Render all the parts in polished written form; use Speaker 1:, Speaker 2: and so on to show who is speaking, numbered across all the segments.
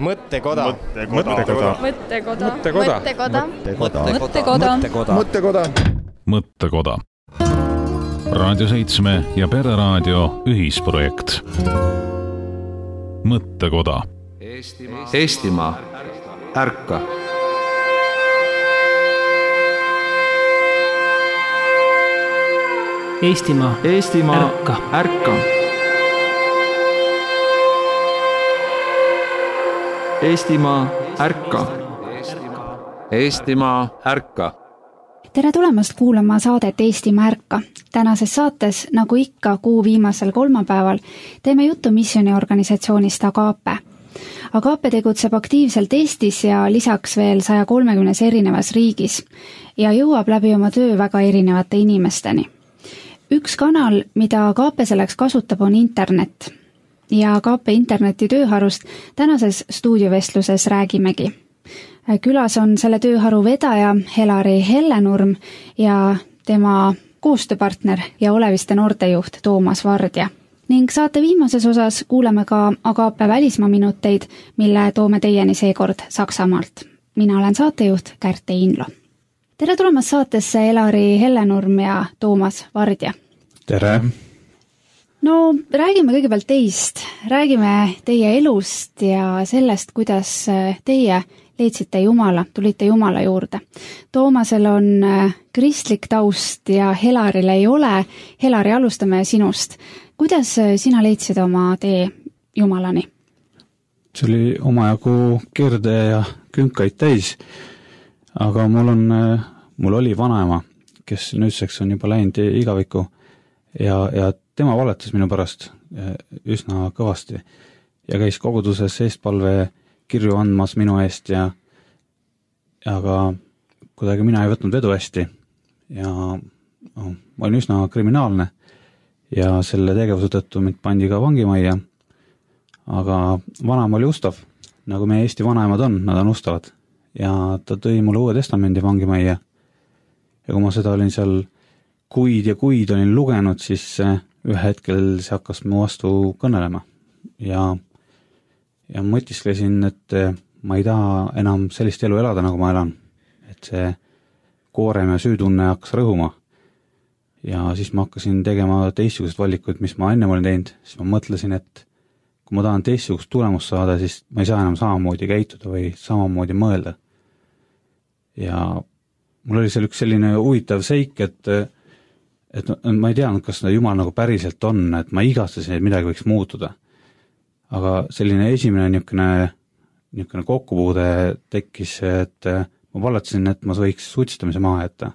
Speaker 1: Mõttekoda.
Speaker 2: Raadio 7 ja Pereraadio ühisprojekt. Mõttekoda.
Speaker 3: Eestimaa, ärka!
Speaker 4: Eestimaa, ärka!
Speaker 3: Ärka! Eestimaa, ärka! Eestimaa, ärka!
Speaker 5: Tere tulemast kuulama saadet Eestimaa ärka. Tänases saates, nagu ikka kuu viimasel kolmapäeval, teeme juttu missiooniorganisatsioonist Agape. Agape tegutseb aktiivselt Eestis ja lisaks veel 130 erinevas riigis ja jõuab läbi oma töö väga erinevate inimesteni. Üks kanal, mida Agape selleks kasutab, on internet. Ja Agape interneti tööharust tänases stuudiovestluses räägimegi. Külas on selle tööharu vedaja Helari Hellenurm ja tema koostööpartner ja Oleviste noortejuht Toomas Vardja. Ning saate viimases osas kuuleme ka Agape välismaa minuteid, mille toome teieni seekord Saksamaalt. Mina olen saatejuht Kärte Inlo. Tere tulemast saatesse Helari Hellenurm ja Toomas Vardja.
Speaker 6: Tere!
Speaker 5: No, räägime kõigepealt teist. Räägime teie elust ja sellest, kuidas teie leidsite Jumala, tulite Jumala juurde. Toomasel on kristlik taust ja Helaril ei ole. Helari, alustame sinust. Kuidas sina leidsid oma tee Jumalani?
Speaker 6: See oli omajagu kirde ja künkaid täis, aga mul oli vanaema, kes nüüdseks on juba läinud igavikku ja tema valetas minu pärast üsna kõvasti ja käis koguduses eestpalve kirju andmas minu eest aga kuidagi mina ei võtnud vedu hästi ja ma olin üsna kriminaalne ja selle tegevuse tõttu mind pandi ka vangimajja, aga vanaema oli ustav, nagu meie Eesti vanaemad on, nad on ustavad ja ta tõi mulle Uue Testamendi vangimajja ja kui ma seda olin seal kuid ja kuid olin lugenud, siis ühe hetkel see hakkas mu vastu kõnelema ja mõtisklesin, et ma ei taha enam sellist elu elada, nagu ma elan. Et see koorem ja süütunne hakkas rõhuma. Ja siis ma hakkasin tegema teistsugused valikud, mis ma enne olin teinud. Siis ma mõtlesin, et kui ma tahan teistsugust tulemust saada, siis ma ei saa enam samamoodi käituda või samamoodi mõelda. Ja mul oli seal üks selline huvitav seik, et ma ei teadnud, kas Jumal nagu päriselt on, et ma igastasin, et midagi võiks muutuda. Aga selline esimene niisugune kokkupuude tekkis, et ma paletasin, et ma võiks suitsetamise maha jätta.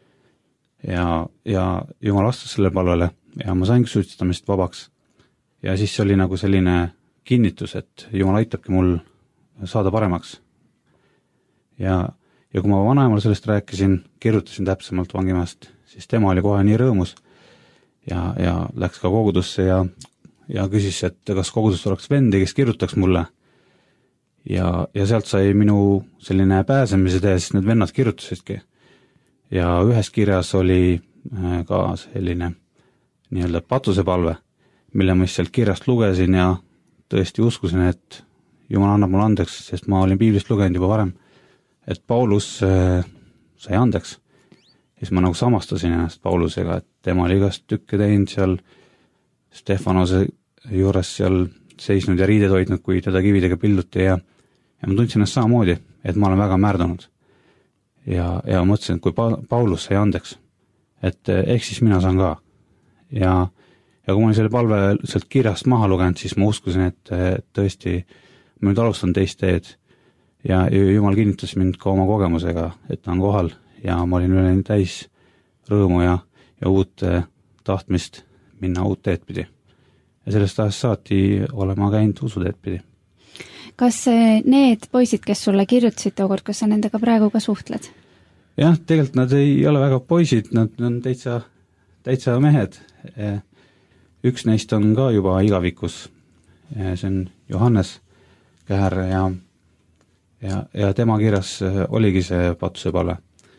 Speaker 6: Ja Jumal vastas selle palvele ja ma sain suitsetamist vabaks. Ja siis oli nagu selline kinnitus, et Jumal aitabki mul saada paremaks. Ja kui ma vanaemal sellest rääkisin, kirjutasin täpsemalt vangimast, siis tema oli kohe nii rõõmus ja läks ka kogudusse ja küsis, et kas kogudus oleks vendi, kes kirjutaks mulle. Ja sealt sai minu selline pääsemise tee, sest need vennad kirjutasidki. Ja ühes kirjas oli ka selline nii-öelda patusepalve, mille ma sealt kirjast lugesin ja tõesti uskusin, et Jumal annab mulle andeks, sest ma olin piiblist lugenud juba varem, et Paulus sai andeks. Ja siis ma nagu samastasin ennast Paulusega, et tema oli igast tükke teinud seal Stefanose juures seal seisnud ja riided hoidnud, kui teda kividega pilduti ja ma tundsin ennast samamoodi, et ma olen väga märdunud. Ja mõtlesin, et kui Paulus sai andeks, et ehk siis mina saan ka. Ja kui ma olin selle palve sealt kirjast maha lugenud, siis ma uskusin, et tõesti ma nüüd alustan teist teed ja Jumal kinnitas mind ka oma kogemusega, et ta on kohal ja ma olin üle täis rõõmu ja uut tahtmist minna uut teed pidi. Ja sellest ajast saati olema käinud usuteed pidi.
Speaker 5: Kas need poisid, kes sulle kirjutasid tookord, kas sa nendega praegu ka suhtled?
Speaker 6: Jah, tegelikult nad ei ole väga poisid, nad on täitsa mehed. Üks neist on ka juba igavikus. See on Johannes Käär ja tema kirjas oligi see patusepalve.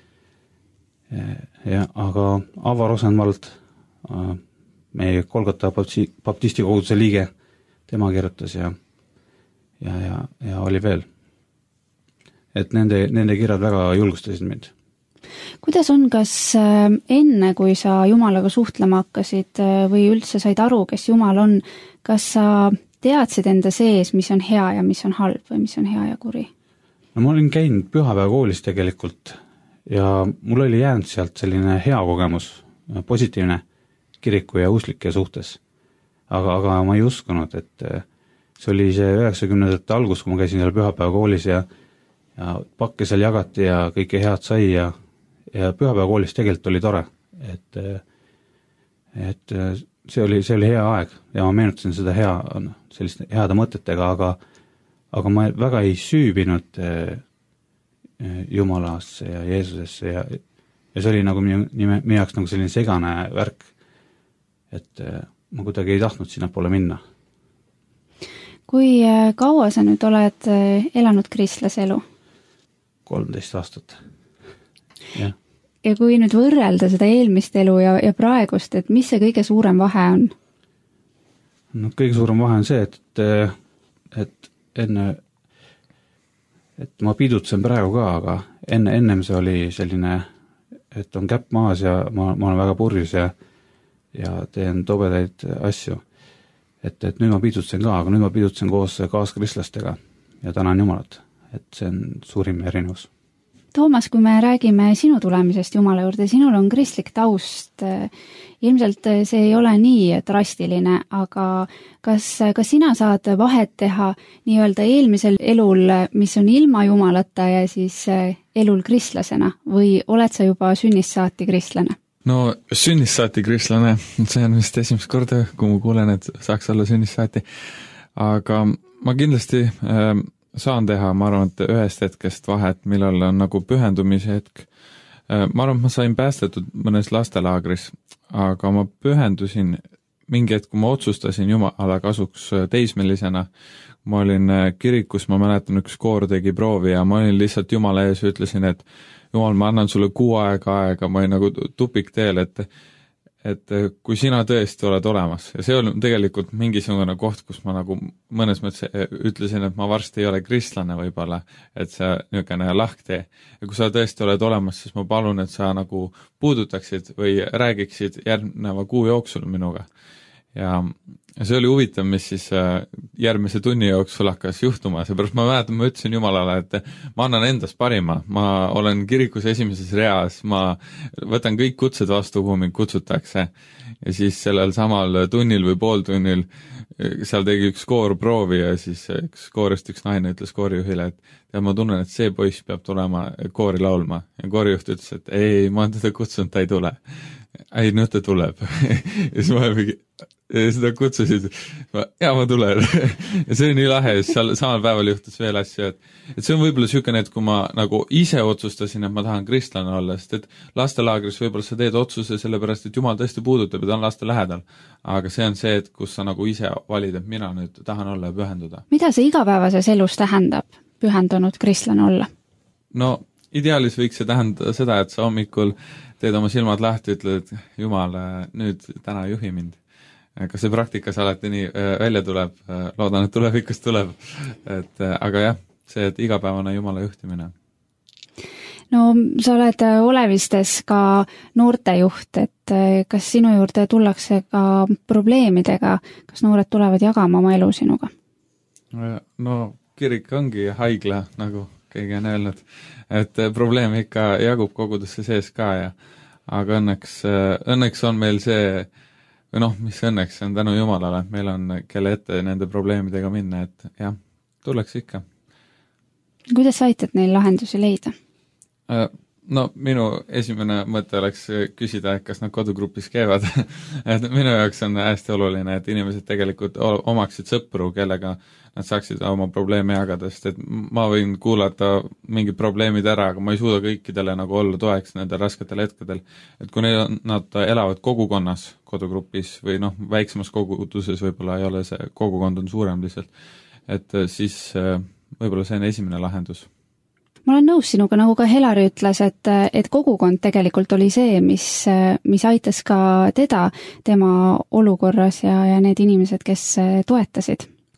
Speaker 6: Aga Avo Rosenvald, meie Kolgata baptisti koguduse liige, tema kirjutas ja oli veel. Et nende kirjad väga julgustasid mind.
Speaker 5: Kuidas on, kas enne, kui sa Jumalaga suhtlema hakkasid või üldse said aru, kes Jumal on, kas sa teadsid enda sees, mis on hea ja mis on halb või mis on hea ja kuri?
Speaker 6: No ma olin käinud pühapäevakoolis tegelikult ja mul oli jäänud sealt selline hea kogemus, positiivne kiriku ja usklike suhtes. Aga ma ei uskunud, et see oli see 90ndate algus, kui ma käisin seal pühapäevakoolis ja pakke seal jagati ja kõike head sai ja pühapäevakoolis tegelikult oli tore, et see oli hea aeg ja ma meenutasin seda selliste heade mõtetega, aga ma väga ei süübinud Jumalasse ja Jeesusesse ja see oli nagu minu jaoks nagu selline segane värk, et ma kuidagi ei tahtnud sinna poole minna.
Speaker 5: Kui kaua sa nüüd oled elanud kristlase elu?
Speaker 6: 13 aastat. Ja.
Speaker 5: Ja kui nüüd võrrelda seda eelmist elu ja praegust, et mis see kõige suurem vahe on?
Speaker 6: No kõige suurem vahe on see, et ma pidutsen praegu ka, aga ennem see oli selline, et on käpp maas ja ma olen väga purjus ja teen tobedaid asju. Et nüüd ma pidutsen ka, aga nüüd ma pidutsen koos kaaskristlastega ja tänan Jumalat, et see on suurim erinevus.
Speaker 5: Toomas, kui me räägime sinu tulemisest Jumala juurde, sinul on kristlik taust. Ilmselt see ei ole nii drastiline, aga kas sina saad vahet teha nii-öelda eelmisel elul, mis on ilma Jumalata ja siis elul kristlasena või oled sa juba sünnist saati kristlane?
Speaker 1: No sünnist saati kristlane, see on vist esimest korda, kui ma kuulen, et saaks olla sünnist saati. Aga ma kindlasti saan teha, ma arvan, et ühest hetkest vahet, millal on nagu pühendumise hetk. Ma arvan, et ma sain päästetud mõnes lastelaagris, aga ma pühendusin mingi hetk, kui ma otsustasin Jumala kasuks teismelisena. Ma olin kirikus, ma mäletan, üks koor tegi proovi ja ma olin lihtsalt Jumala ees ja ütlesin, et Jumal, ma annan sulle 6 aega, ma olin nagu tupikteel, et kui sina tõesti oled olemas ja see on tegelikult mingisugune koht, kus ma nagu mõnes mõttes ütlesin, et ma varsti ei ole kristlane võib-olla, et see niisugune lahktee. Ja kui sa tõesti oled olemas, siis ma palun, et sa nagu puudutaksid või räägiksid järgneva kuu jooksul minuga. Ja see oli huvitav, mis siis järgmise tunni jooksul hakkas juhtuma, seepärast ma mäletan, ma ütlesin Jumalale, et ma annan endast parima, ma olen kirikus esimeses reas, ma võtan kõik kutsed vastu, kuhu mind kutsutakse ja siis sellel samal tunnil või pooltunnil seal tegi üks koor proovi ja siis üks koorist üks naine ütles koorijuhile, et ma tunnen, et see poiss peab tulema koori laulma ja koorijuht ütles, et ei, ma olen teda kutsunud, ta ei tule. Ei, nüüd ta tuleb. Ja siis ma seda kutsusid, ja ma tulen. Ja see oli nii lahe, ja seal samal päeval juhtus veel asju, et see on võib-olla niisugune, et kui ma nagu ise otsustasin, et ma tahan kristlane olla, sest et lastelaagris võib-olla sa teed otsuse sellepärast, et Jumal tõesti puudutab ja ta on laste lähedal. Aga see on see, et kus sa nagu ise valid, et mina nüüd tahan olla ja pühenduda.
Speaker 5: Mida see igapäevases elus tähendab, pühendunud kristlane olla?
Speaker 1: No, ideaalis võiks see tähendada seda, et sa hommikul teed oma silmad lahti, ütled, et Jumal, nüüd täna juhi mind. Kas see praktikas alati nii välja tuleb? Loodan, et tulevikus tuleb. Aga jah, see, et igapäevane Jumala juhtimine.
Speaker 5: No, sa oled Olevistes ka noortejuht, et kas sinu juurde tullakse ka probleemidega? Kas noored tulevad jagama oma elu sinuga?
Speaker 1: No, kirik ongi haigla, nagu keegi on öelnud, et probleem ikka jagub kogudusse sees ka aga õnneks on meil see, või noh, mis õnneks on tänu Jumalale, et meil on kelle ette nende probleemidega minna, et jah, tuleks ikka.
Speaker 5: Kuidas sa aitad neil lahendusi leida?
Speaker 1: No, minu esimene mõte oleks küsida, kas nad kodugrupis käivad. Et minu jaoks on hästi oluline, et inimesed tegelikult omaksid sõpru, kellega nad saaksid oma probleeme jagada, sest et ma võin kuulata mingid probleemid ära, aga ma ei suuda kõikidele nagu olla toeks nendel rasketel hetkedel. Et kui nad elavad kogukonnas kodugrupis või noh, väiksemas koguduses võib-olla ei ole see kogukond on suurem lihtsalt, et siis võib-olla see on esimene lahendus.
Speaker 5: Ma olen nõus sinuga, nagu ka Helari ütles, et kogukond tegelikult oli see, mis aitas ka tema olukorras ja need inimesed, kes toetasid.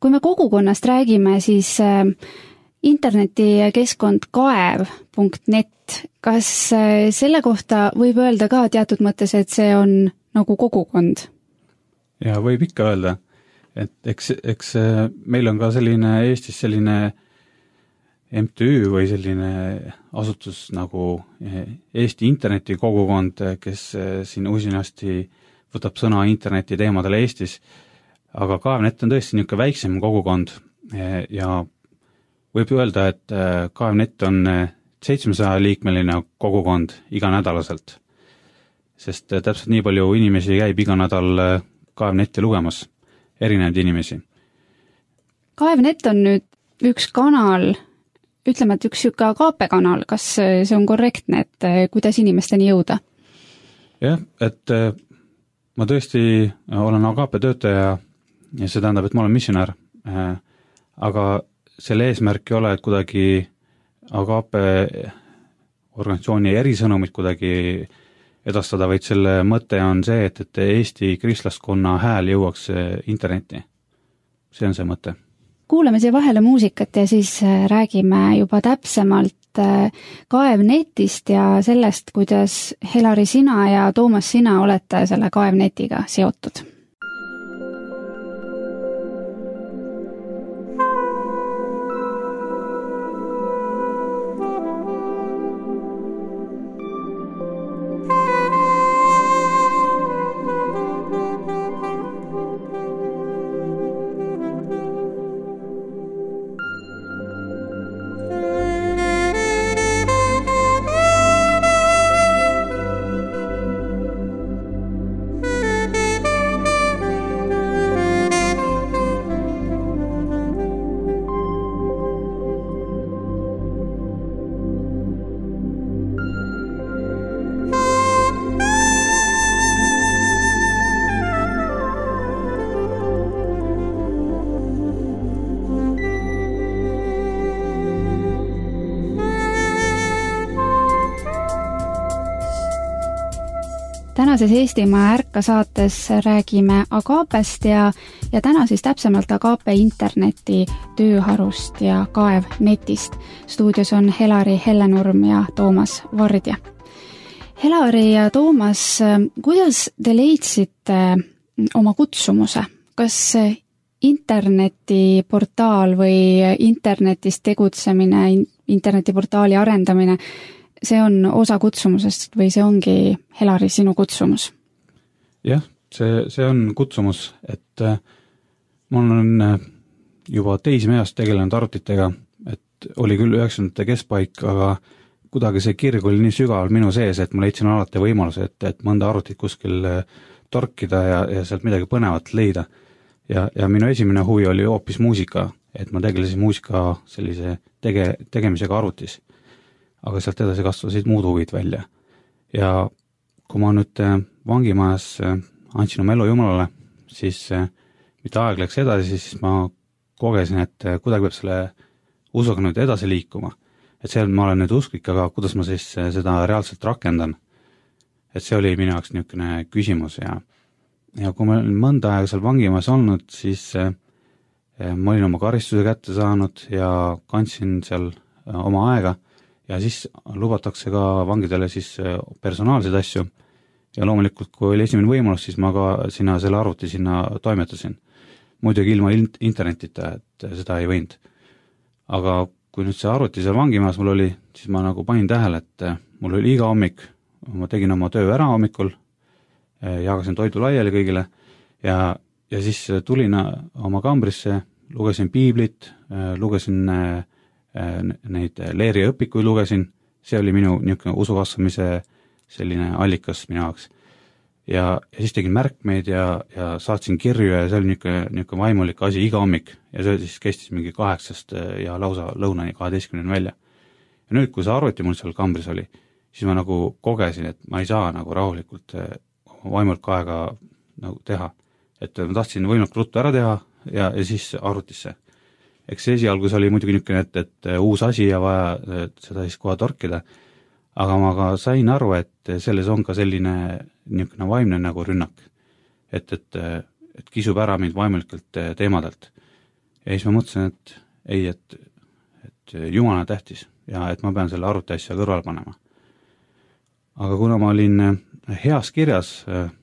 Speaker 5: Kui me kogukonnast räägime, siis internetikeskkond kaev.net, kas selle kohta võib öelda ka teatud mõttes, et see on nagu kogukond?
Speaker 6: Ja võib ikka öelda, et eks meil on ka selline Eestis selline MTÜ või selline asutus nagu Eesti internetikogukond, kes siin usinasti võtab sõna interneti teemadele Eestis, aga Kaevnet on tõesti niisugune väiksem kogukond ja võib öelda, et Kaevnet on 700-liikmeline kogukond iganädalaselt, sest täpselt nii palju inimesi käib iga nädal Kaevnetti lugemas, erinevaid inimesi.
Speaker 5: Kaevnet on nüüd üks kanal, ütleme, et üks KP-kanal, kas see on korrektne, et kuidas inimesteni jõuda?
Speaker 6: Jah, et ma tõesti olen AKP töötaja ja see tähendab, et ma olen missionär, aga selle eesmärk ei ole, et kuidagi AKP organisatsiooni erisõnumit kuidagi edastada, vaid selle mõte on see, et Eesti kristlaskonna hääl jõuaks internetti. See on see mõte.
Speaker 5: Kuulame siia vahele muusikat ja siis räägime juba täpsemalt Kaevnetist ja sellest, kuidas Helari sina ja Toomas sina olete selle Kaevnetiga seotud. Tänases Eestimaa Ärka saates räägime Agapest ja täna siis täpsemalt Agape interneti tööharust ja Kaevnetist. Stuudios on Helari Hellenurm ja Toomas Vardja. Helari ja Toomas, kuidas te leidsite oma kutsumuse? Kas internetiportaal või internetis tegutsemine, internetiportaali arendamine, see on osa kutsumusest või see ongi, Helari, sinu kutsumus?
Speaker 6: Jah, see on kutsumus, et mul on juba teismeeast tegelenud arvutitega, et oli küll 90. keskpaik, aga kuidagi see kirg oli nii sügaval minu sees, et ma leidsin alati võimaluse, et mõnda arvutit kuskil torkida ja sealt midagi põnevat leida. Ja minu esimene huvi oli hoopis muusika, et ma tegelesin muusika sellise tegemisega arvutis. Aga sealt edasi kasvasid muud huvid välja. Ja kui ma nüüd vangimajas andsin oma elu Jumalale, siis mida aeg läks edasi, siis ma kogesin, et kuidagi peab selle usuga nüüd edasi liikuma. Et seal ma olen nüüd usklik, aga kuidas ma siis seda reaalselt rakendan. Et see oli minu jaoks niisugune küsimus ja kui ma olin mõnda aega seal vangimajas olnud, siis ma olin oma karistuse kätte saanud ja kandsin seal oma aega ja siis lubatakse ka vangidele siis personaalseid asju ja loomulikult, kui oli esimene võimalus, siis ma ka selle arvuti sinna toimetasin. Muidugi ilma internetita, et seda ei võinud. Aga kui nüüd see arvuti seal vangimajas mul oli, siis ma nagu panin tähele, et mul oli iga hommik, ma tegin oma töö ära hommikul, jagasin toidu laiali kõigile ja siis tulin oma kambrisse, lugesin piiblit, lugesin neid leeri õpikuid lugesin, see oli minu niisugune usu kasvamise selline allikas minu jaoks. Ja siis tegin märkmeid ja saatsin kirju ja see oli niisugune vaimulik asi iga hommik ja see siis kestis mingi 8 ja lausa lõunani 12 välja. Ja nüüd, kui see arvuti mul seal kambris oli, siis ma nagu kogesin, et ma ei saa nagu rahulikult vaimulik aega nagu teha. Et ma tahtsin võimalikult ruttu ära teha ja siis arvutisse. Eks esialgu see oli muidugi niisugune, et uus asi ja vaja seda siis kohe torkida, aga ma ka sain aru, et selles on ka selline niisugune vaimne nagu rünnak, et kisub ära mind vaimulikelt teemadelt. ja siis ma mõtlesin, et ei, et Jumala tähtis ja et ma pean selle arvutiasja kõrval panema. Aga kuna ma olin heas kirjas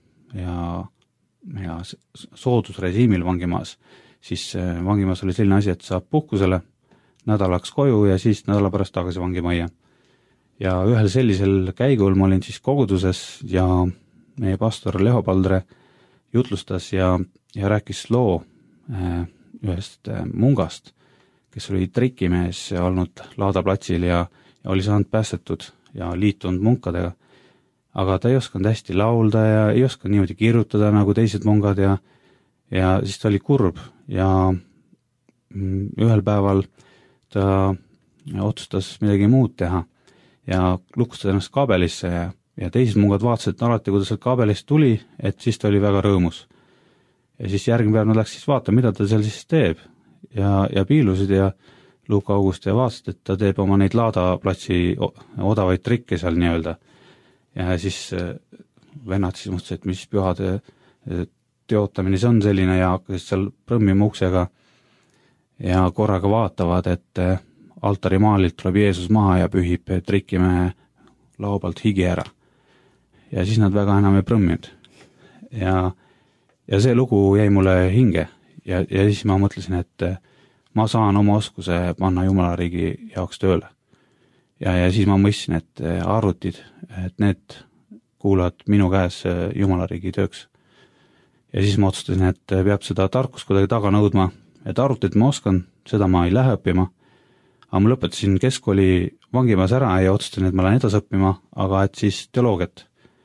Speaker 6: ja soodusrežiimil vangimaas, siis vangimaas oli selline asi, et saab puhkusele, nädalaks koju ja siis nädala pärast tagasi vangimajja. Ja ühel sellisel käigul ma olin siis koguduses ja meie pastor Leho Paldre jutlustas ja rääkis loo ühest mungast, kes oli trikimees olnud Laadaplatsil ja oli saanud päästetud ja liitunud munkadega. Aga ta ei osanud hästi laulda ja ei osanud niimoodi kirjutada nagu teised mungad ja siis ta oli kurb ja ühel päeval ta otsustas midagi muud teha ja lukustas ennast kaabelisse ja teised mungad vaatasid alati, kuidas sealt kaabelist tuli, et siis ta oli väga rõõmus. Ja siis järgmine päev nad läks siis vaatama, mida ta seal siis teeb ja piilusid ja Luuka August ja vaatasid, et ta teeb oma neid Laadaplatsi odavaid trikke seal nii-öelda. Ja siis vennad siis mõtlesid, et mis pühade teotamine see on selline ja hakkasid seal prõmmima uksega ja korraga vaatavad, et altarimaalilt tuleb Jeesus maha ja pühib trikimehe lao pealt higi ära. Ja siis nad väga enam ei prõmminud. Ja see lugu jäi mulle hinge ja siis ma mõtlesin, et ma saan oma oskuse panna Jumala riigi jaoks tööle. Ja siis ma mõistsin, et arvutid, et need kuulavad minu käes Jumala riigi tööks. Ja siis ma otsustasin, et peab seda tarkust kuidagi taga nõudma, et arvutit ma oskan, seda ma ei lähe õppima. Aga ma lõpetasin keskkooli vangimaas ära ja otsustasin, et ma lähen edasi õppima, aga et siis teoloogiat.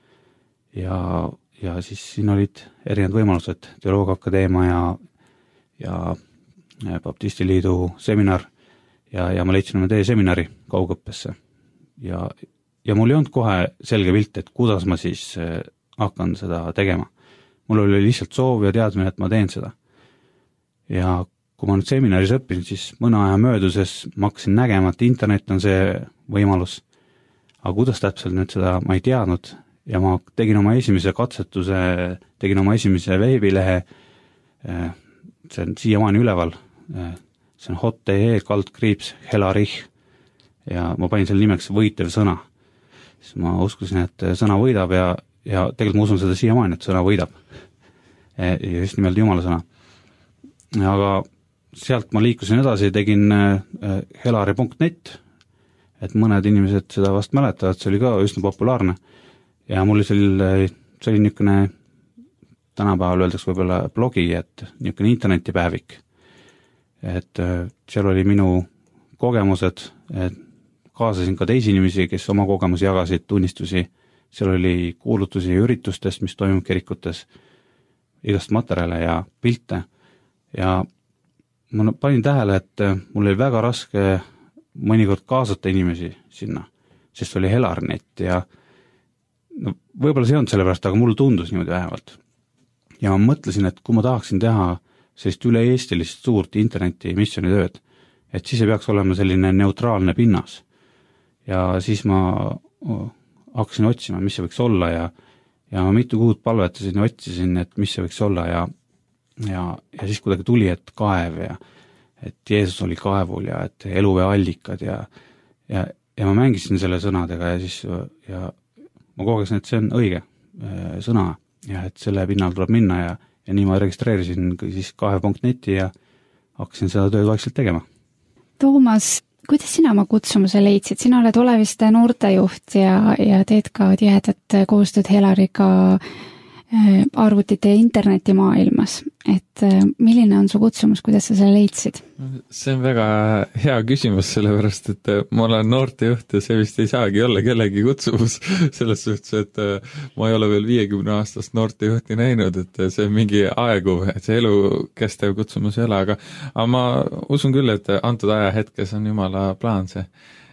Speaker 6: Ja siis siin olid erinevad võimalused, teoloogiaakadeemia ja Baptistiliidu seminar ja ma leidsin oma tee seminari kaugõppesse. Ja mul ei olnud kohe selge pilt, et kuidas ma siis hakkan seda tegema. Mul oli lihtsalt soov ja teadmine, et ma teen seda. Ja kui ma nüüd seminaris õppisin, siis mõne aja mööduses ma hakkasin nägema, et internet on see võimalus. Aga kuidas täpselt nüüd seda ma ei teadnud ja ma tegin oma esimese katsetuse, tegin oma esimese veebilehe, see on siiamaani üleval, see on hot.ee// Helarich ja ma panin selle nimeks võitev sõna. Siis ma uskusin, et sõna võidab ja tegelikult ma usun seda siiamaani, et sõna võidab. Ja just nimelt Jumala sõna. Aga sealt ma liikusin edasi, tegin helari.net, et mõned inimesed seda vast mäletavad, see oli ka üsna populaarne. Ja mul see oli niisugune, tänapäeval öeldaks võib-olla blogi, et niisugune internetipäevik. Et seal oli minu kogemused, et kaasasin ka teisi inimesi, kes oma kogemusi jagasid, tunnistusi, seal oli kuulutusi ja üritustest, mis toimub kirikutes, igast materjale ja pilte ja ma panin tähele, et mul oli väga raske mõnikord kaasata inimesi sinna, sest oli Helarnet ja võib-olla see on sellepärast, aga mulle tundus niimoodi vähemalt. Ja ma mõtlesin, et kui ma tahaksin teha sellist üle-eestilist suurt interneti missioonitööd, et siis ei peaks olema selline neutraalne pinnas. Ja siis ma hakkasin otsima, mis see võiks olla ja mitu kuud palvetasin ja otsisin, et mis see võiks olla ja siis kuidagi tuli, et kaev ja et Jeesus oli kaevul ja et eluvee allikad ja ma mängisin selle sõnadega ja siis ma kogesin, et see on õige sõna ja et selle pinnal tuleb minna ja nii ma registreerisin siis kaev.neti ja hakkasin seda tööd vaikselt tegema.
Speaker 5: Toomas, kuidas sina oma kutsumuse leidsid? Sina oled oleviste noortejuht ja teed ka tihedat koostööd Helariga arvutite ja interneti maailmas. Et milline on su kutsumus, kuidas sa selle leidsid?
Speaker 1: See on väga hea küsimus, sellepärast, et ma olen noortejuht ja see vist ei saagi olla kellegi kutsumus selles suhtes, et ma ei ole veel 50-aastast noortejuhti näinud, et see on mingi aegu, et see elukestev kutsumus ei ole, aga ma usun küll, et antud ajahetkes on Jumala plaan see.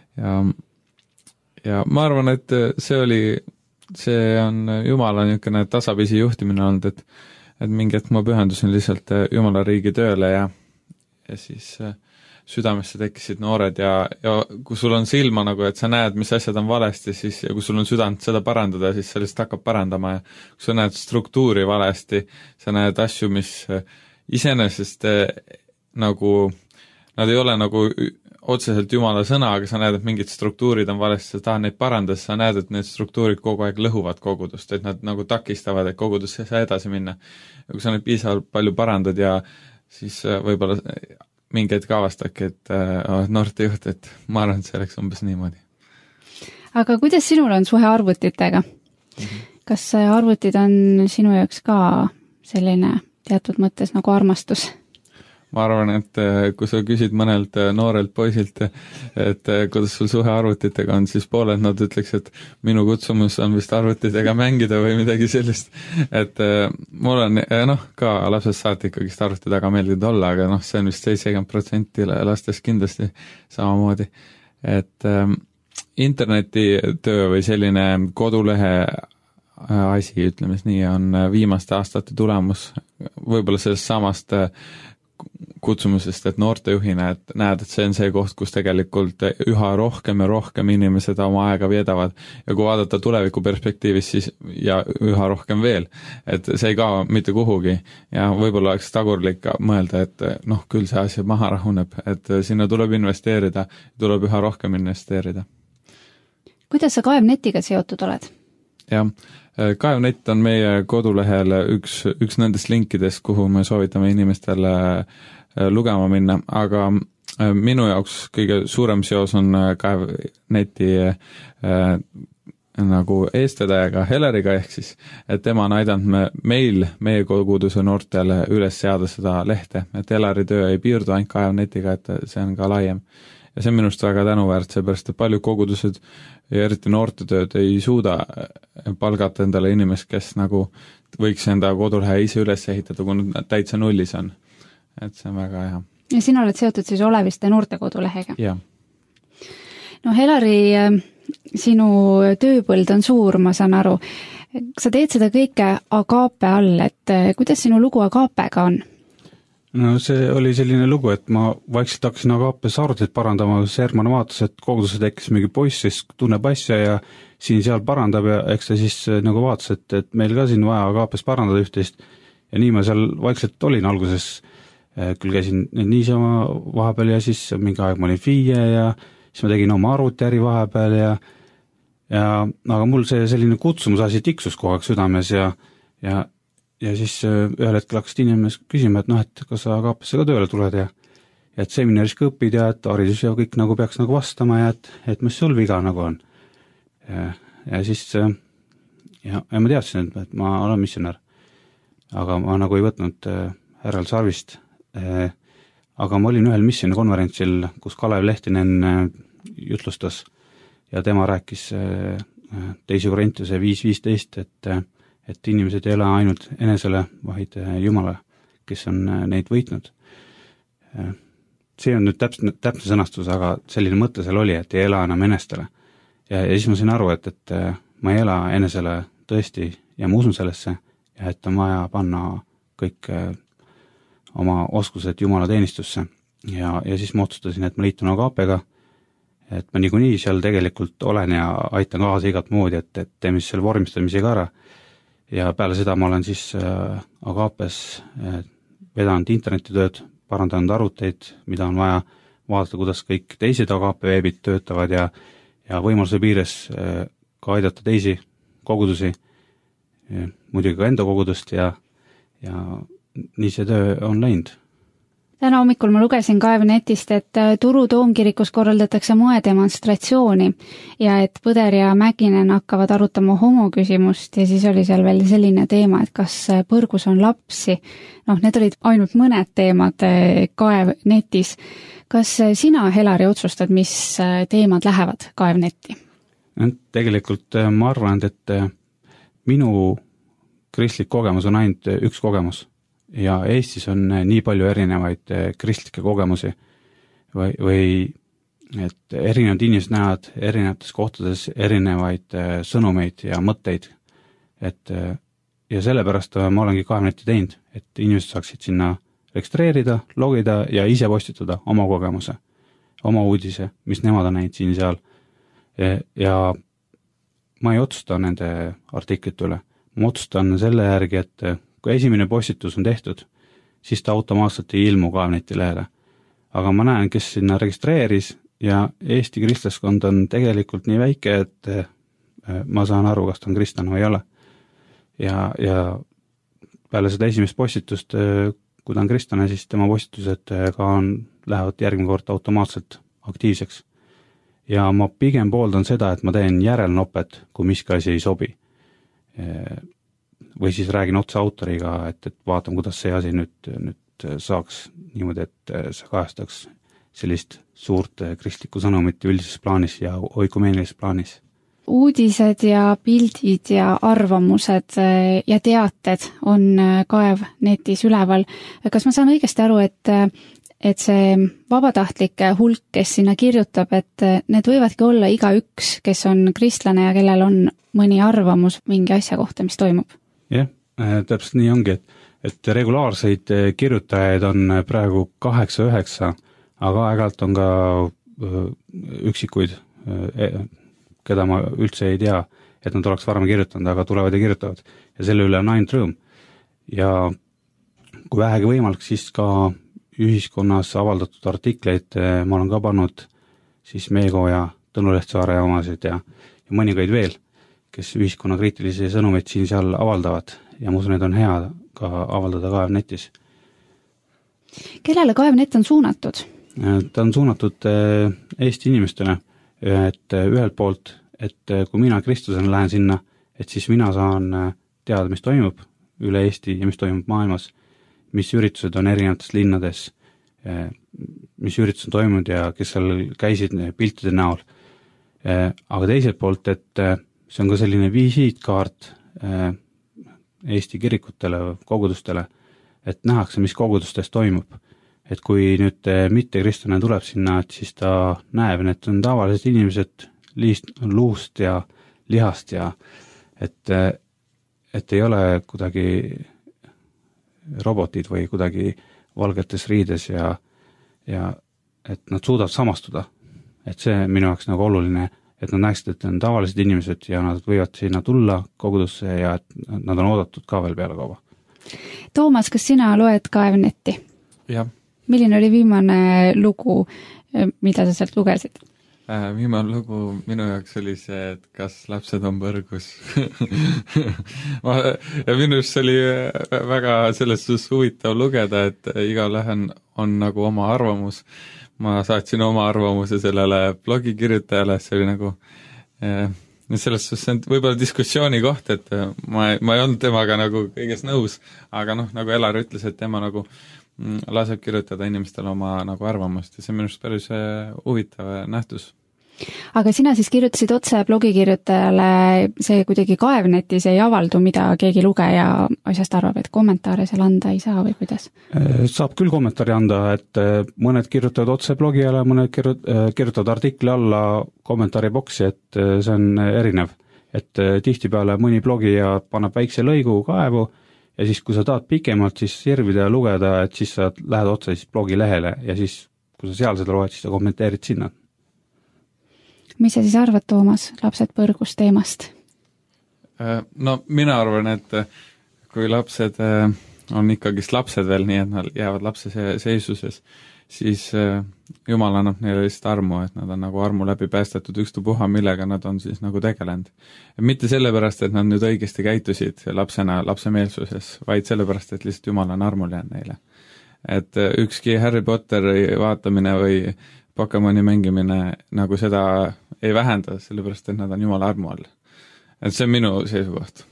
Speaker 1: Ja ma arvan, et see on Jumala niisugune tasapisi juhtimine olnud, et mingi hetk ma pühendusin lihtsalt Jumala riigi tööle ja siis südamesse tekkisid noored ja kui sul on silma nagu, et sa näed, mis asjad on valesti, siis ja kui sul on südant seda parandada, siis sa lihtsalt hakkab parandama ja kui sa näed struktuuri valesti, sa näed asju, mis iseenesest nagu, nad ei ole nagu otseselt Jumala sõna, aga sa näed, et mingid struktuurid on valesti, sa tahad neid parandada, sa näed, et need struktuurid kogu aeg lõhuvad kogudust, et nad nagu takistavad, et kogudus ei saa edasi minna. Ja kui sa neid piisavalt palju parandad ja siis võib-olla mingi hetk avastadki, et noorte juht, et ma arvan, et see oleks umbes niimoodi.
Speaker 5: Aga kuidas sinul on suhe arvutitega? Kas arvutid on sinu jaoks ka selline teatud mõttes nagu armastus?
Speaker 1: Ma arvan, et kui sa küsid mõnelt noorelt poisilt, et kuidas sul suhe arvutitega on, siis pooled nad ütleks, et minu kutsumus on vist arvutitega mängida või midagi sellist. Et mul on ka lapsest saati ikkagist arvuti taga meeldinud olla, aga see on vist 70% lastest kindlasti samamoodi. Et internetitöö või selline kodulehe asi, ütleme nii, on viimaste aastate tulemus võib-olla sellest samast kutsumusest, et noortejuhina, et näed, et see on see koht, kus tegelikult üha rohkem ja rohkem inimesed oma aega veedavad ja kui vaadata tuleviku perspektiivis, siis ja üha rohkem veel, et see ei kao mitte kuhugi ja võib-olla oleks tagurlik mõelda, et küll see asi maha rahuneb, et sinna tuleb investeerida, tuleb üha rohkem investeerida.
Speaker 5: Kuidas sa Kaevnetiga seotud oled?
Speaker 1: Jah, Kaevnet on meie kodulehel üks nendest linkidest, kuhu me soovitame inimestele lugema minna, aga minu jaoks kõige suurem seos on Kaevneti nagu eestvedajaga Heleriga, ehk siis, et tema on aidanud meie koguduse noortele üles seada seda lehte, et Heleri töö ei piirdu ainult Kaevnetiga, et see on ka laiem. Ja see on minust väga tänuväärt, seepärast, et paljud kogudused ja eriti noortetööd ei suuda palgata endale inimest, kes nagu võiks enda kodulehe ise üles ehitada, kui nad täitsa nullis on. Et see on väga hea.
Speaker 5: Ja sina oled seotud siis Oleviste noortekodulehega?
Speaker 1: Jah.
Speaker 5: Heleri, sinu tööpõld on suur, ma saan aru. Sa teed seda kõike Agape all, et kuidas sinu lugu Agapega on?
Speaker 6: No see oli selline lugu, et ma vaikselt hakkasin Agapes arvutit parandama, kus Herman vaatas, et koguduse tekkis mingi poiss, siis tunneb asja ja siin-seal parandab ja eks ta siis nagu vaatas, et meil ka siin vaja Agapes parandada üht-teist ja nii ma seal vaikselt olin alguses, küll käisin niisama vahepeal ja siis mingi aeg ma olin FIE ja siis ma tegin oma arvutiäri vahepeal ja aga mul see selline kutsumusasi tiksus kogu aeg südames ja siis ühel hetkel hakkasid inimesed küsima, et kas sa Agapesse ka tööle tuled ja et seminaris ka õpid ja et haridus ja kõik nagu peaks nagu vastama ja et mis sul viga nagu on. Ja siis ja ma teadsin, et ma olen missionär, aga ma nagu ei võtnud härral Sarvist. Aga ma olin ühel missioni konverentsil, kus Kalev Lehtinen jutlustas ja tema rääkis teise Korintuse 5.15, et inimesed ei ole ainult enesele, vaid Jumala, kes on neid võitnud. See on nüüd täpne sõnastus, aga selline mõte seal oli, et ei ela enam enestele. Ja siis ma sain aru, et ma ei ela enesele tõesti ja ma usun sellesse ja et on vaja panna kõik oma oskused Jumala teenistusse. Ja siis ma otsustasin, et ma liitun Agapega, et ma niikuinii seal tegelikult olen ja aitan kaasa igat moodi, et teeme siis selle vormistamise ka ära. Ja peale seda ma olen siis Agapes vedanud internetitööd, parandanud arvuteid, mida on vaja vaadata, kuidas kõik teised Agape veebid töötavad ja võimaluse piires ka aidata teisi kogudusi, muidugi ka enda kogudust ja nii see töö on läinud.
Speaker 5: Täna hommikul ma lugesin Kaevnetist, et Turu Toomkirikus korraldatakse moedemonstratsiooni ja et Põder ja Mäkinen hakkavad arutama homoküsimust ja siis oli seal veel selline teema, et kas põrgus on lapsi. Need olid ainult mõned teemad Kaevnetis. Kas sina, Helari, otsustad, mis teemad lähevad Kaevnetti?
Speaker 6: Tegelikult ma arvan, et minu kristlik kogemus on ainult üks kogemus. Ja Eestis on nii palju erinevaid kristlikke kogemusi või et erinevad inimesed näevad erinevates kohtades erinevaid sõnumeid ja mõtteid. Ja sellepärast ma olengi Kaevneti teinud, et inimesed saaksid sinna registreerida, logida ja ise postitada oma kogemuse, oma uudise, mis nemad on näinud siin-seal. Ja ma ei otsusta nende artiklite üle. Ma otsustan selle järgi, et kui esimene postitus on tehtud siis ta automaatselt ei ilmu Kaevneti lehele. Aga ma näen, kes sinna registreeris ja Eesti kristlaskond on tegelikult nii väike, et ma saan aru, kas ta on kristlane või ei ole. Ja peale seda esimest postitust, kui ta on kristlane, siis tema postitused ka lähevad järgmine kord automaatselt aktiivseks. Ja ma pigem pooldan seda, et ma teen järelnopet, kui miski asi ei sobi. Või siis räägin otse autoriga, et vaatan, kuidas see asi nüüd saaks niimoodi, et see kajastaks sellist suurt kristlikku sõnumit üldises plaanis ja oikumeenilises plaanis.
Speaker 5: Uudised ja pildid ja arvamused ja teated on Kaevnetis üleval. Kas ma saan õigesti aru, et see vabatahtlike hulk, kes sinna kirjutab, et need võivadki olla igaüks, kes on kristlane ja kellel on mõni arvamus mingi asja kohta, mis toimub?
Speaker 6: Jah, täpselt nii ongi, et regulaarseid kirjutajaid on praegu 8-9, aga aeg-ajalt on ka üksikuid, keda ma üldse ei tea, et nad oleks varem kirjutanud, aga tulevad ja kirjutavad. Ja selle üle on ainult rõõm. Ja kui vähegi võimalik, siis ka ühiskonnas avaldatud artikleid ma olen ka pannud siis Meekoja, Tõnu Lehtsaare omasid ja mõningaid veel, kes ühiskonna kriitilisi sõnumeid siin-seal avaldavad ja ma usun, et on hea ka avaldada Kaevnetis.
Speaker 5: Kellele Kaevnet on suunatud?
Speaker 6: Ta on suunatud Eesti inimestele, et ühelt poolt, et kui mina kristlasena lähen sinna, et siis mina saan teada, mis toimub üle Eesti ja mis toimub maailmas, mis üritused on erinevates linnades, mis üritused on toimunud ja kes seal käisid piltide näol. Aga teiselt poolt, et see on ka selline visiitkaart Eesti kirikutele, kogudustele, et nähakse, mis kogudustes toimub. Et kui nüüd mitte kristlane tuleb sinna, et siis ta näeb, et on tavalised inimesed luust ja lihast ja et ei ole kuidagi robotid või kuidagi valgetes riides ja et nad suudavad samastuda. Et see minu jaoks nagu oluline, et nad näeksid, et on tavalised inimesed ja nad võivad sinna tulla kogudusse ja et nad on oodatud ka veel peale kaua.
Speaker 5: Toomas, kas sina loed Kaevnetti?
Speaker 1: Jah.
Speaker 5: Milline oli viimane lugu, mida sa sealt lugesid?
Speaker 1: Viimane lugu minu jaoks oli see, et kas lapsed on põrgus. Ja minu just oli väga selles suhtes huvitav lugeda, et igalühel on nagu oma arvamus. Ma saatsin oma arvamuse sellele blogikirjutajale, see oli nagu selles suhtes võib-olla diskussiooni koht, et ma ei olnud temaga nagu kõiges nõus, aga nagu Elar ütles, et tema nagu laseb kirjutada inimestele oma nagu arvamust ja see on minust päris huvitav nähtus.
Speaker 5: Aga sina siis kirjutasid otse blogikirjutajale, see kuidagi Kaevnetis ei avaldu, mida keegi lugeja asjast arvab, et kommentaare seal anda ei saa või kuidas?
Speaker 6: Saab küll kommentaari anda, et mõned kirjutavad otse blogijale, mõned kirjutavad artikli alla kommentaari boksi, et see on erinev. Et tihtipeale mõni blogija paneb väikse lõigu kaevu ja siis, kui sa tahad pikemalt siis sirvida ja lugeda, et siis sa lähed otse siis blogi lehele ja siis, kui sa seal seda loed, siis sa kommenteerid sinna.
Speaker 5: Mis sa siis arvad, Toomas, lapsed põrgus teemast?
Speaker 1: No mina arvan, et kui lapsed on ikkagist lapsed veel, nii et nad jäävad lapse seisuses, siis Jumal annab neile lihtsalt armu, et nad on nagu armu läbi päästetud ükstapuha, millega nad on siis nagu tegelenud. Mitte sellepärast, et nad nüüd õigesti käitusid lapsena lapsemeelsuses, vaid sellepärast, et lihtsalt Jumal on armul jäänud neile. Et ükski Harry Potteri vaatamine või Pokemoni mängimine nagu seda ei vähenda, sellepärast, et nad on Jumala armu all. Et see on minu seisukoht.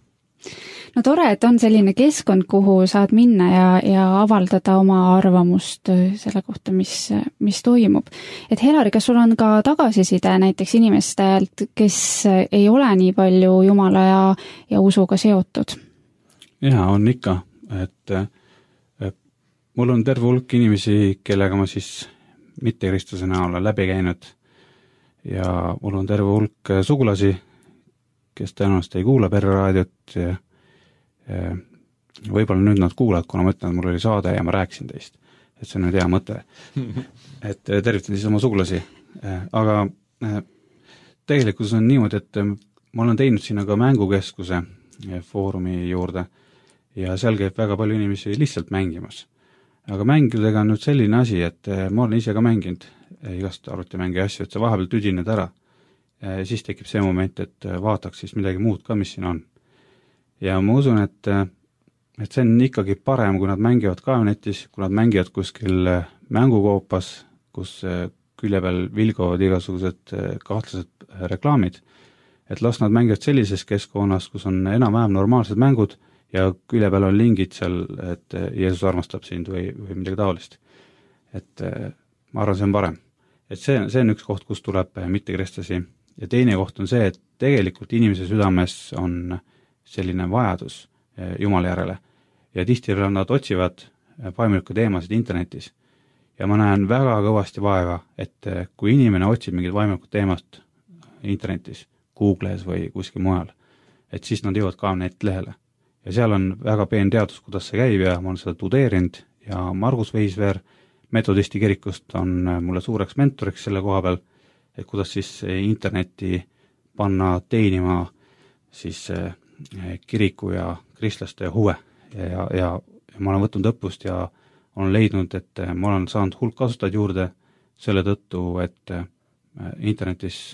Speaker 5: No tore, et on selline keskkond, kuhu saad minna ja avaldada oma arvamust selle kohta, mis toimub. Et Helari, kas sul on ka tagasiside näiteks inimestelt, kes ei ole nii palju Jumala ja usuga seotud?
Speaker 6: Jaa, on ikka. Et mul on terve hulk inimesi, kellega ma siis mittekristlasena olen läbi käinud ja mul on terve hulk sugulasi, kes tõenäoliselt ei kuula Pereraadiot ja võib-olla nüüd nad kuulavad, kuna ma ütlen, et mul oli saade ja ma rääkisin teist, et see on nüüd hea mõte. Et tervitan siis oma sugulasi. Aga tegelikult on niimoodi, et ma olen teinud sinna ka mängukeskuse foorumi juurde ja seal käib väga palju inimesi lihtsalt mängimas. Aga mängudega on nüüd selline asi, et ma olen ise ka mänginud igast arvutimängi asju, et see vahepeal tüdined ära. Siis tekib see moment, et vaataks siis midagi muud ka, mis siin on. Ja ma usun, et see on ikkagi parem, kui nad mängivad kaevanetis, kui nad mängivad kuskil mängukoopas, kus külje peal vilgovad igasugused kahtlased reklaamid, et las nad mängivad sellises keskkonnas, kus on enam-vähem normaalsed mängud ja külje peal on lingid seal, et Jeesus armastab sind või midagi taolist. Et ma arvan, see on parem. Et see on üks koht, kus tuleb mittekristlasi. Ja teine koht on see, et tegelikult inimese südames on selline vajadus Jumala järele. Ja tihti nad otsivad vaimulikke teemasid internetis. Ja ma näen väga kõvasti vaeva, et kui inimene otsib mingit vaimulikku teemast internetis, Googles või kuskil mujal, et siis nad jõuavad ka netlehele. Ja seal on väga peen teadus, kuidas see käib ja ma olen seda tudeerinud ja Margus Veisveer metodisti kirikust on mulle suureks mentoriks selle koha peal, et kuidas siis internetti panna teenima siis kiriku ja kristlaste huve ja ma olen võtnud õppust ja olen leidnud, et ma olen saanud hulk kasutajaid juurde selle tõttu, et internetis,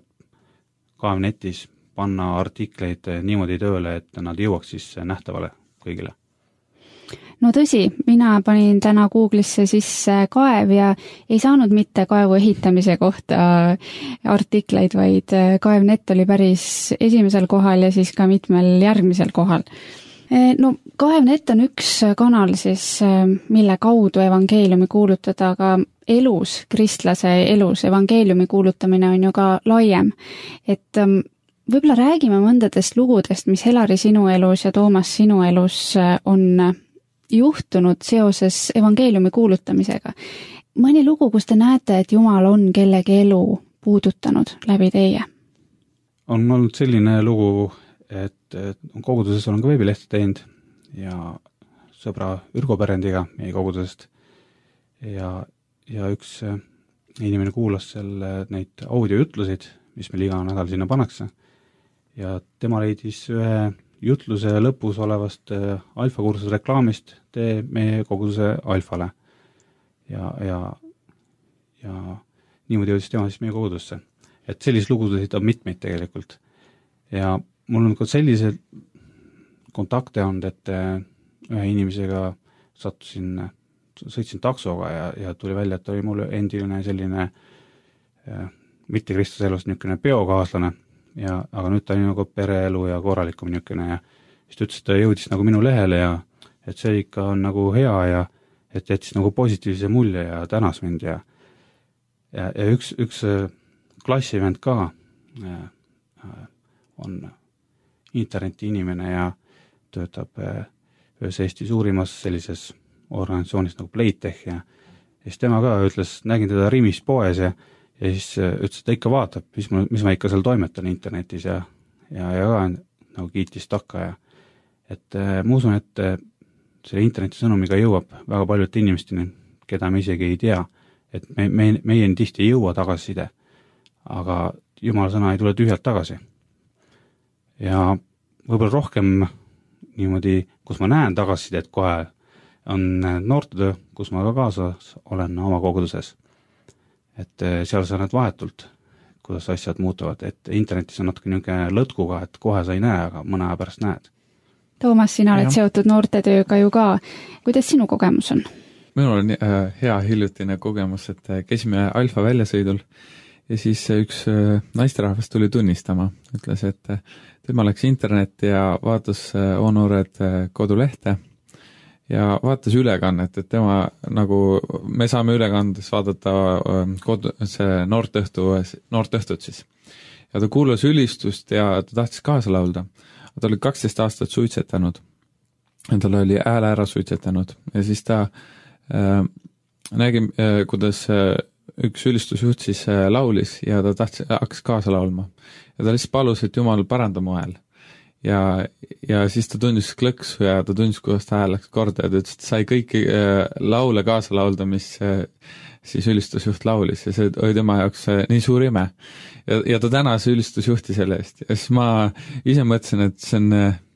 Speaker 6: kaevnetis panna artikleid niimoodi tööle, et nad jõuaks siis nähtavale kõigile.
Speaker 5: No tõsi, mina panin täna Google'isse sisse kaev ja ei saanud mitte kaevu ehitamise kohta artikleid, vaid kaevnet oli päris esimesel kohal ja siis ka mitmel järgmisel kohal. No kaevnet on üks kanal siis, mille kaudu evangeeliumi kuulutada, aga elus, kristlase elus evangeeliumi kuulutamine on ju ka laiem. Et võib-olla räägime mõndadest lugudest, mis Helari sinu elus ja Toomas sinu elus on juhtunud seoses evangeeliumi kuulutamisega. Mõni lugu, kus te näete, et Jumal on kellegi elu puudutanud läbi teie?
Speaker 6: On olnud selline lugu, et koguduses olen ka veebilehte teinud ja sõbra Ürgo Perendiga meie kogudusest ja üks inimene kuulas seal neid audiojutlusid, mis meil iga nädal sinna pannakse ja tema leidis ühe jutluse lõpus olevast alfakursuse reklaamist tee meie koguduse alfale ja niimoodi jõudis tema siis meie kogudusse. Et sellised lugusid on mitmeid tegelikult ja mul on ka sellised kontakte olnud, et ühe inimesega sõitsin taksoga ja tuli välja, et oli mul endiline selline mittekristlase elust niisugune peokaaslane, aga nüüd ta oli nagu pereelu ja korralikum niisugune ja siis ta ütles, et ta jõudis nagu minu lehele ja et see ikka on nagu hea ja et jättis nagu positiivse mulje ja tänas mind ja üks klassivend ka on interneti inimene ja töötab ühes Eesti suurimas sellises organisatsioonis nagu Playtech ja siis tema ka ütles, nägin teda Rimis poes ja siis ütles, et ta ikka vaatab, mis ma ikka seal toimetan internetis ja ka nagu kiitis takka ja et ma usun, et selle interneti sõnumiga jõuab väga paljud inimesteni, keda me isegi ei tea, et meieni tihti ei jõua tagasiside, aga Jumala sõna ei tule tühjalt tagasi. Ja võib-olla rohkem niimoodi, kus ma näen tagasisidet kohe, on noortetöö, kus ma ka kaasas olen oma koguduses. Et seal sa näed vahetult, kuidas asjad muutuvad, et internetis on natuke niisugune lõtkuga, et kohe sa ei näe, aga mõne aja pärast näed.
Speaker 5: Toomas, sina oled seotud noortetööga ju ka. Kuidas sinu kogemus on?
Speaker 1: Minul on hea hiljutine kogemus, et käisime Alfa väljasõidul ja siis üks naisterahvas tuli tunnistama. Ütles, et tema läks internetti ja vaatas Onoored kodulehte ja vaatas ülekannet, et tema nagu, me saame ülekandes vaadata see noortõhtut siis. Ja ta kuulas ülistust ja ta tahtis kaasa laulda. Ta oli 12 aastat suitsetanud. Tal oli hääle ära suitsetanud ja siis ta nägi, kuidas üks ülistusjuht siis laulis ja ta hakkas kaasa laulma. Ja ta lihtsalt palus, et Jumal paranda mu hääl. Ja siis ta tundis klõksu ja ta tundis, kuidas ta hääl läks korda ja ta ütles, et sai kõiki laule kaasa laulda, mis siis ülistusjuht laulis ja see oli tema jaoks nii suur ime. Ja ta tänas ülistusjuhti selle eest. Ja siis ma ise mõtlesin, et see on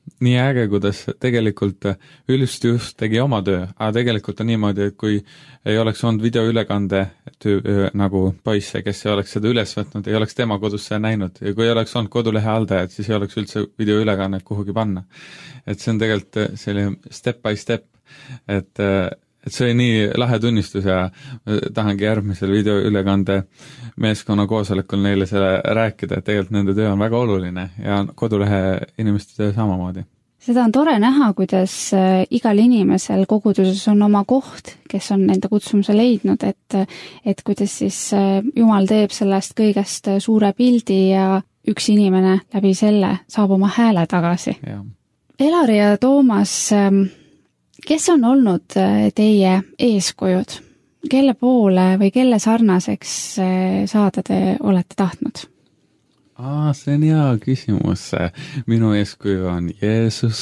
Speaker 1: nii äge, kuidas tegelikult Ülst just tegi oma töö, aga tegelikult on niimoodi, et kui ei oleks olnud videoülekande nagu poisse, kes ei oleks seda üles võtnud, ei oleks tema kodusse näinud ja kui ei oleks olnud kodulehe haldajad, siis ei oleks üldse videoülekannet kuhugi panna. Et see on tegelikult selline step by step, et see oli nii lahe tunnistus ja tahangi järgmisel videoülekande meeskonna koosolekul neile selle rääkida, et tegelikult nende töö on väga oluline ja kodulehe inimeste töö samamoodi.
Speaker 5: Seda on tore näha, kuidas igal inimesel koguduses on oma koht, kes on enda kutsumuse leidnud, et kuidas siis Jumal teeb sellest kõigest suure pildi ja üks inimene läbi selle saab oma hääle tagasi.
Speaker 1: Ja.
Speaker 5: Elari ja Toomas, kes on olnud teie eeskujud? Kelle poole või kelle sarnaseks saada te olete tahtnud?
Speaker 1: See on hea küsimus. Minu eeskuju on Jeesus.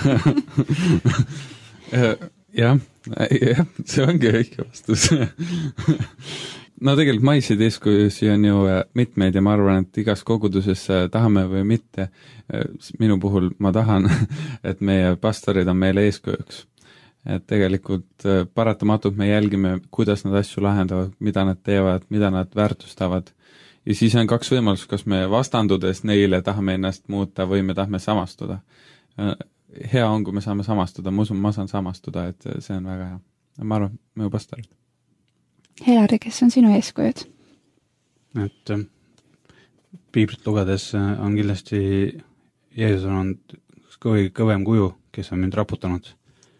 Speaker 1: jah, see ongi õige vastus. No tegelikult maiseid eeskujusi on ju mitmeid ja ma arvan, et igas koguduses tahame või mitte. Minu puhul ma tahan, et meie pastorid on meile eeskujuks. Et tegelikult paratamatult me jälgime, kuidas nad asju lahendavad, mida nad teevad, mida nad väärtustavad. Ja siis on kaks võimalust, kas me vastandudes neile tahame ennast muuta või me tahame samastuda. Hea on, kui me saame samastuda, ma usun, ma saan samastuda, et see on väga hea. Ma arvan, minu pastorid.
Speaker 5: Elari, kes on sinu eeskujud?
Speaker 6: Et piiblit lugedes on kindlasti Jeesus on olnud kõvem kuju, kes on mind raputanud.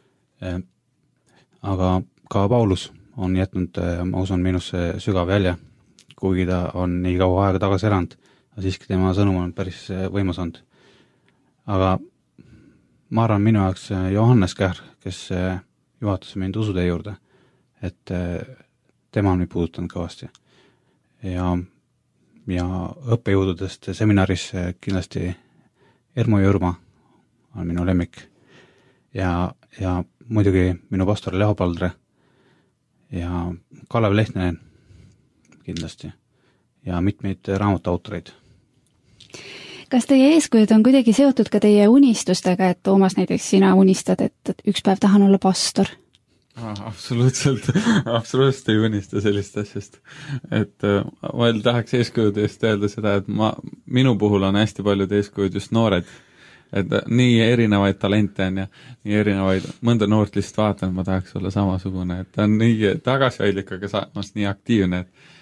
Speaker 6: Aga ka Paulus on jätnud, ma usun, minusse sügav jälje, kuigi ta on nii kaua aega tagasi elanud, aga siiski tema sõnum on päris võimas olnud. Aga ma arvan minu jaoks Johannes Kähr, kes juhatas mind usutee juurde, et tema on mind puudutanud kõvasti. Ja õppejõududest seminaris kindlasti Ermo Jõrma on minu lemmik. Ja muidugi minu pastor Leho Paldre ja Kalev Lehtinen kindlasti ja mitmeid raamatuautoreid.
Speaker 5: Kas teie eeskujud on kuidagi seotud ka teie unistustega, et Toomas näiteks sina unistad, et üks päev tahan olla pastor?
Speaker 1: Absoluutselt ei unista sellist asjast. Et ma tahaks eeskujude eest öelda seda, et minu puhul on hästi paljud eeskujud just noored. Et nii erinevaid talente on ja nii erinevaid, mõnda noort lihtsalt vaatan, ma tahaks olla samasugune, et ta on nii tagasihoidlik, aga samas nii aktiivne,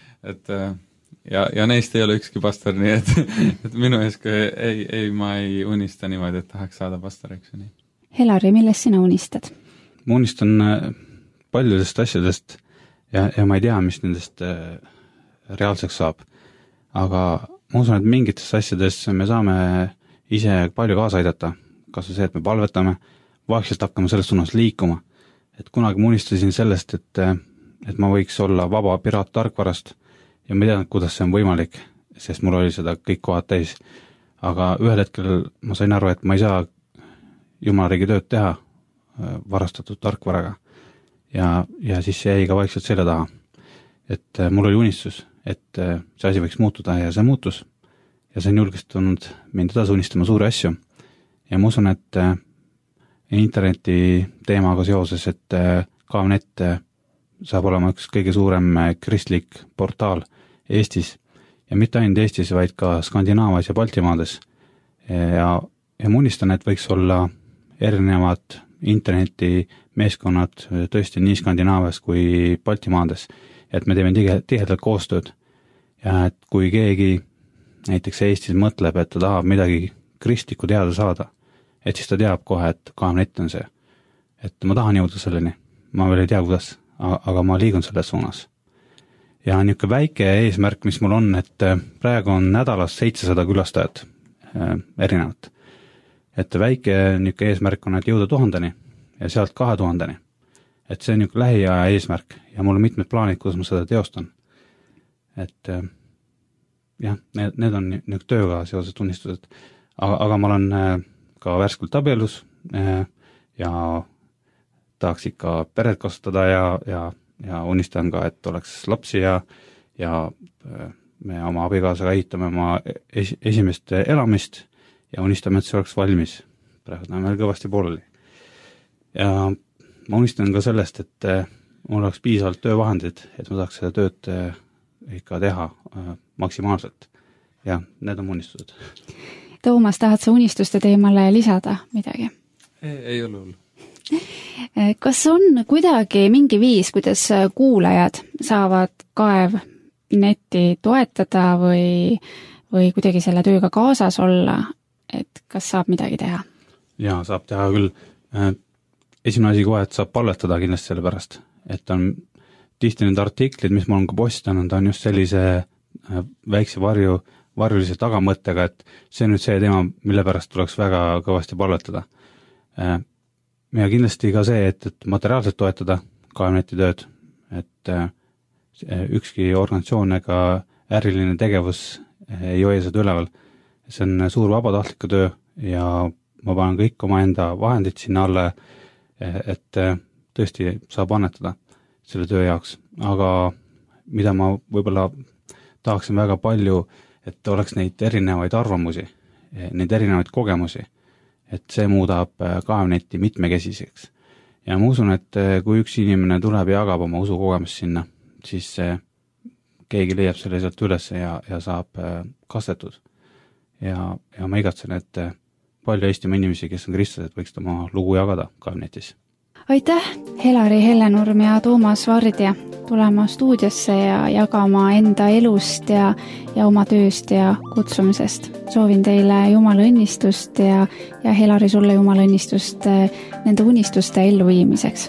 Speaker 1: ja neist ei ole ükski pastor, nii et minu eeskuju ma ei unista niimoodi, et tahaks saada pastoriks.
Speaker 5: Elari, millest sina unistad?
Speaker 6: Ma unistan paljudest asjadest ja ma ei tea, mis nendest reaalseks saab. Aga ma usun, et mingites asjades me saame ise palju kaasa aidata, kas see, et me palvetame, vaikselt hakkame selles suunas liikuma. Et kunagi ma unistasin sellest, et ma võiks olla vaba piraat tarkvarast ja ma ei teadnud, kuidas see on võimalik, sest mul oli seda kõik kohad täis. Aga ühel hetkel ma sain aru, et ma ei saa Jumalariigi tööd teha varastatud tarkvaraga ja siis see jäi ka vaikselt selle taha. Et mul oli unistus, et see asi võiks muutuda ja see muutus. Ja see on julgestanud mind edasi unistama suuri asju. Ja ma usun, et interneti teemaga seoses, et Kavnet saab olema üks kõige suurem kristlik portaal Eestis. Ja mitte ainult Eestis, vaid ka Skandinaavias ja Baltimaades. Ja ma unistan, et võiks olla erinevad interneti meeskonnad tõesti nii Skandinaavias kui Baltimaades. Et me teeme tihedalt koostööd. Ja et kui keegi näiteks Eestis mõtleb, et ta tahab midagi kristlikku teada saada, et siis ta teab kohe, et Kavnet on see. Et ma tahan jõuda selleni. Ma veel ei tea, kuidas, aga ma liigun selles suunas. Ja niisugune väike eesmärk, mis mul on, et praegu on nädalas 700 külastajat erinevat. Et väike niisugune eesmärk on, et jõuda 1000-ni ja sealt 2000-ni. Et see on niisugune lähiaja eesmärk ja mul on mitmed plaanid, kuidas ma seda teostan. Et jah, need on nüüd tööga seoses tunnistused, aga ma olen ka värskelt abielus ja tahaks ikka peret kasvatada ja unistan ka, et oleks lapsi ja me oma abikaasaga ehitame oma esimest elamist ja unistame, et see oleks valmis praegu ta on veel kõvasti pooleli. Ja ma unistan ka sellest, et mul oleks piisavalt töövahendid, et ma saaks seda tööd ikka teha maksimaalselt. Ja need on unistused.
Speaker 5: Toomas, tahad sa unistuste teemale lisada midagi?
Speaker 1: Ei ole hull.
Speaker 5: Kas on kuidagi mingi viis, kuidas kuulajad saavad Kaevneti toetada või kuidagi selle tööga kaasas olla, et kas saab midagi teha?
Speaker 6: Jaa, saab teha küll. Esimene asi kohe, et saab palvetada kindlasti selle pärast, et on tihti need artiklid, mis ma olen ka postanud, on just sellise väikse varjulise tagamõttega, et see on nüüd see teema, mille pärast tuleks väga kõvasti palvetada. Ja kindlasti ka see, et materiaalselt toetada Kaevneti tööd, et ükski organisatsioon ega äriline tegevus ei hoia seda üleval. See on suur vabatahtliku töö ja ma panen kõik oma enda vahendid sinna alla, et tõesti saab annetada selle töö jaoks. Aga mida ma võib-olla tahaksin väga palju, et oleks neid erinevaid arvamusi, neid erinevaid kogemusi, et see muudab Kaevneti mitmekesiseks. Ja ma usun, et kui üks inimene tuleb ja jagab oma usukogemust sinna, siis keegi leiab selle sealt üles ja saab kastetud. Ja ma igatsen, et palju Eestimaa inimesi, kes on kristlased, võiksid oma lugu jagada Kaevnetis.
Speaker 5: Aitäh, Helari Hellenurm ja Toomas Vardja tulema stuudiosse ja jagama enda elust ja oma tööst ja kutsumisest. Soovin teile Jumala õnnistust ja Helari sulle Jumala õnnistust nende unistuste elluviimiseks.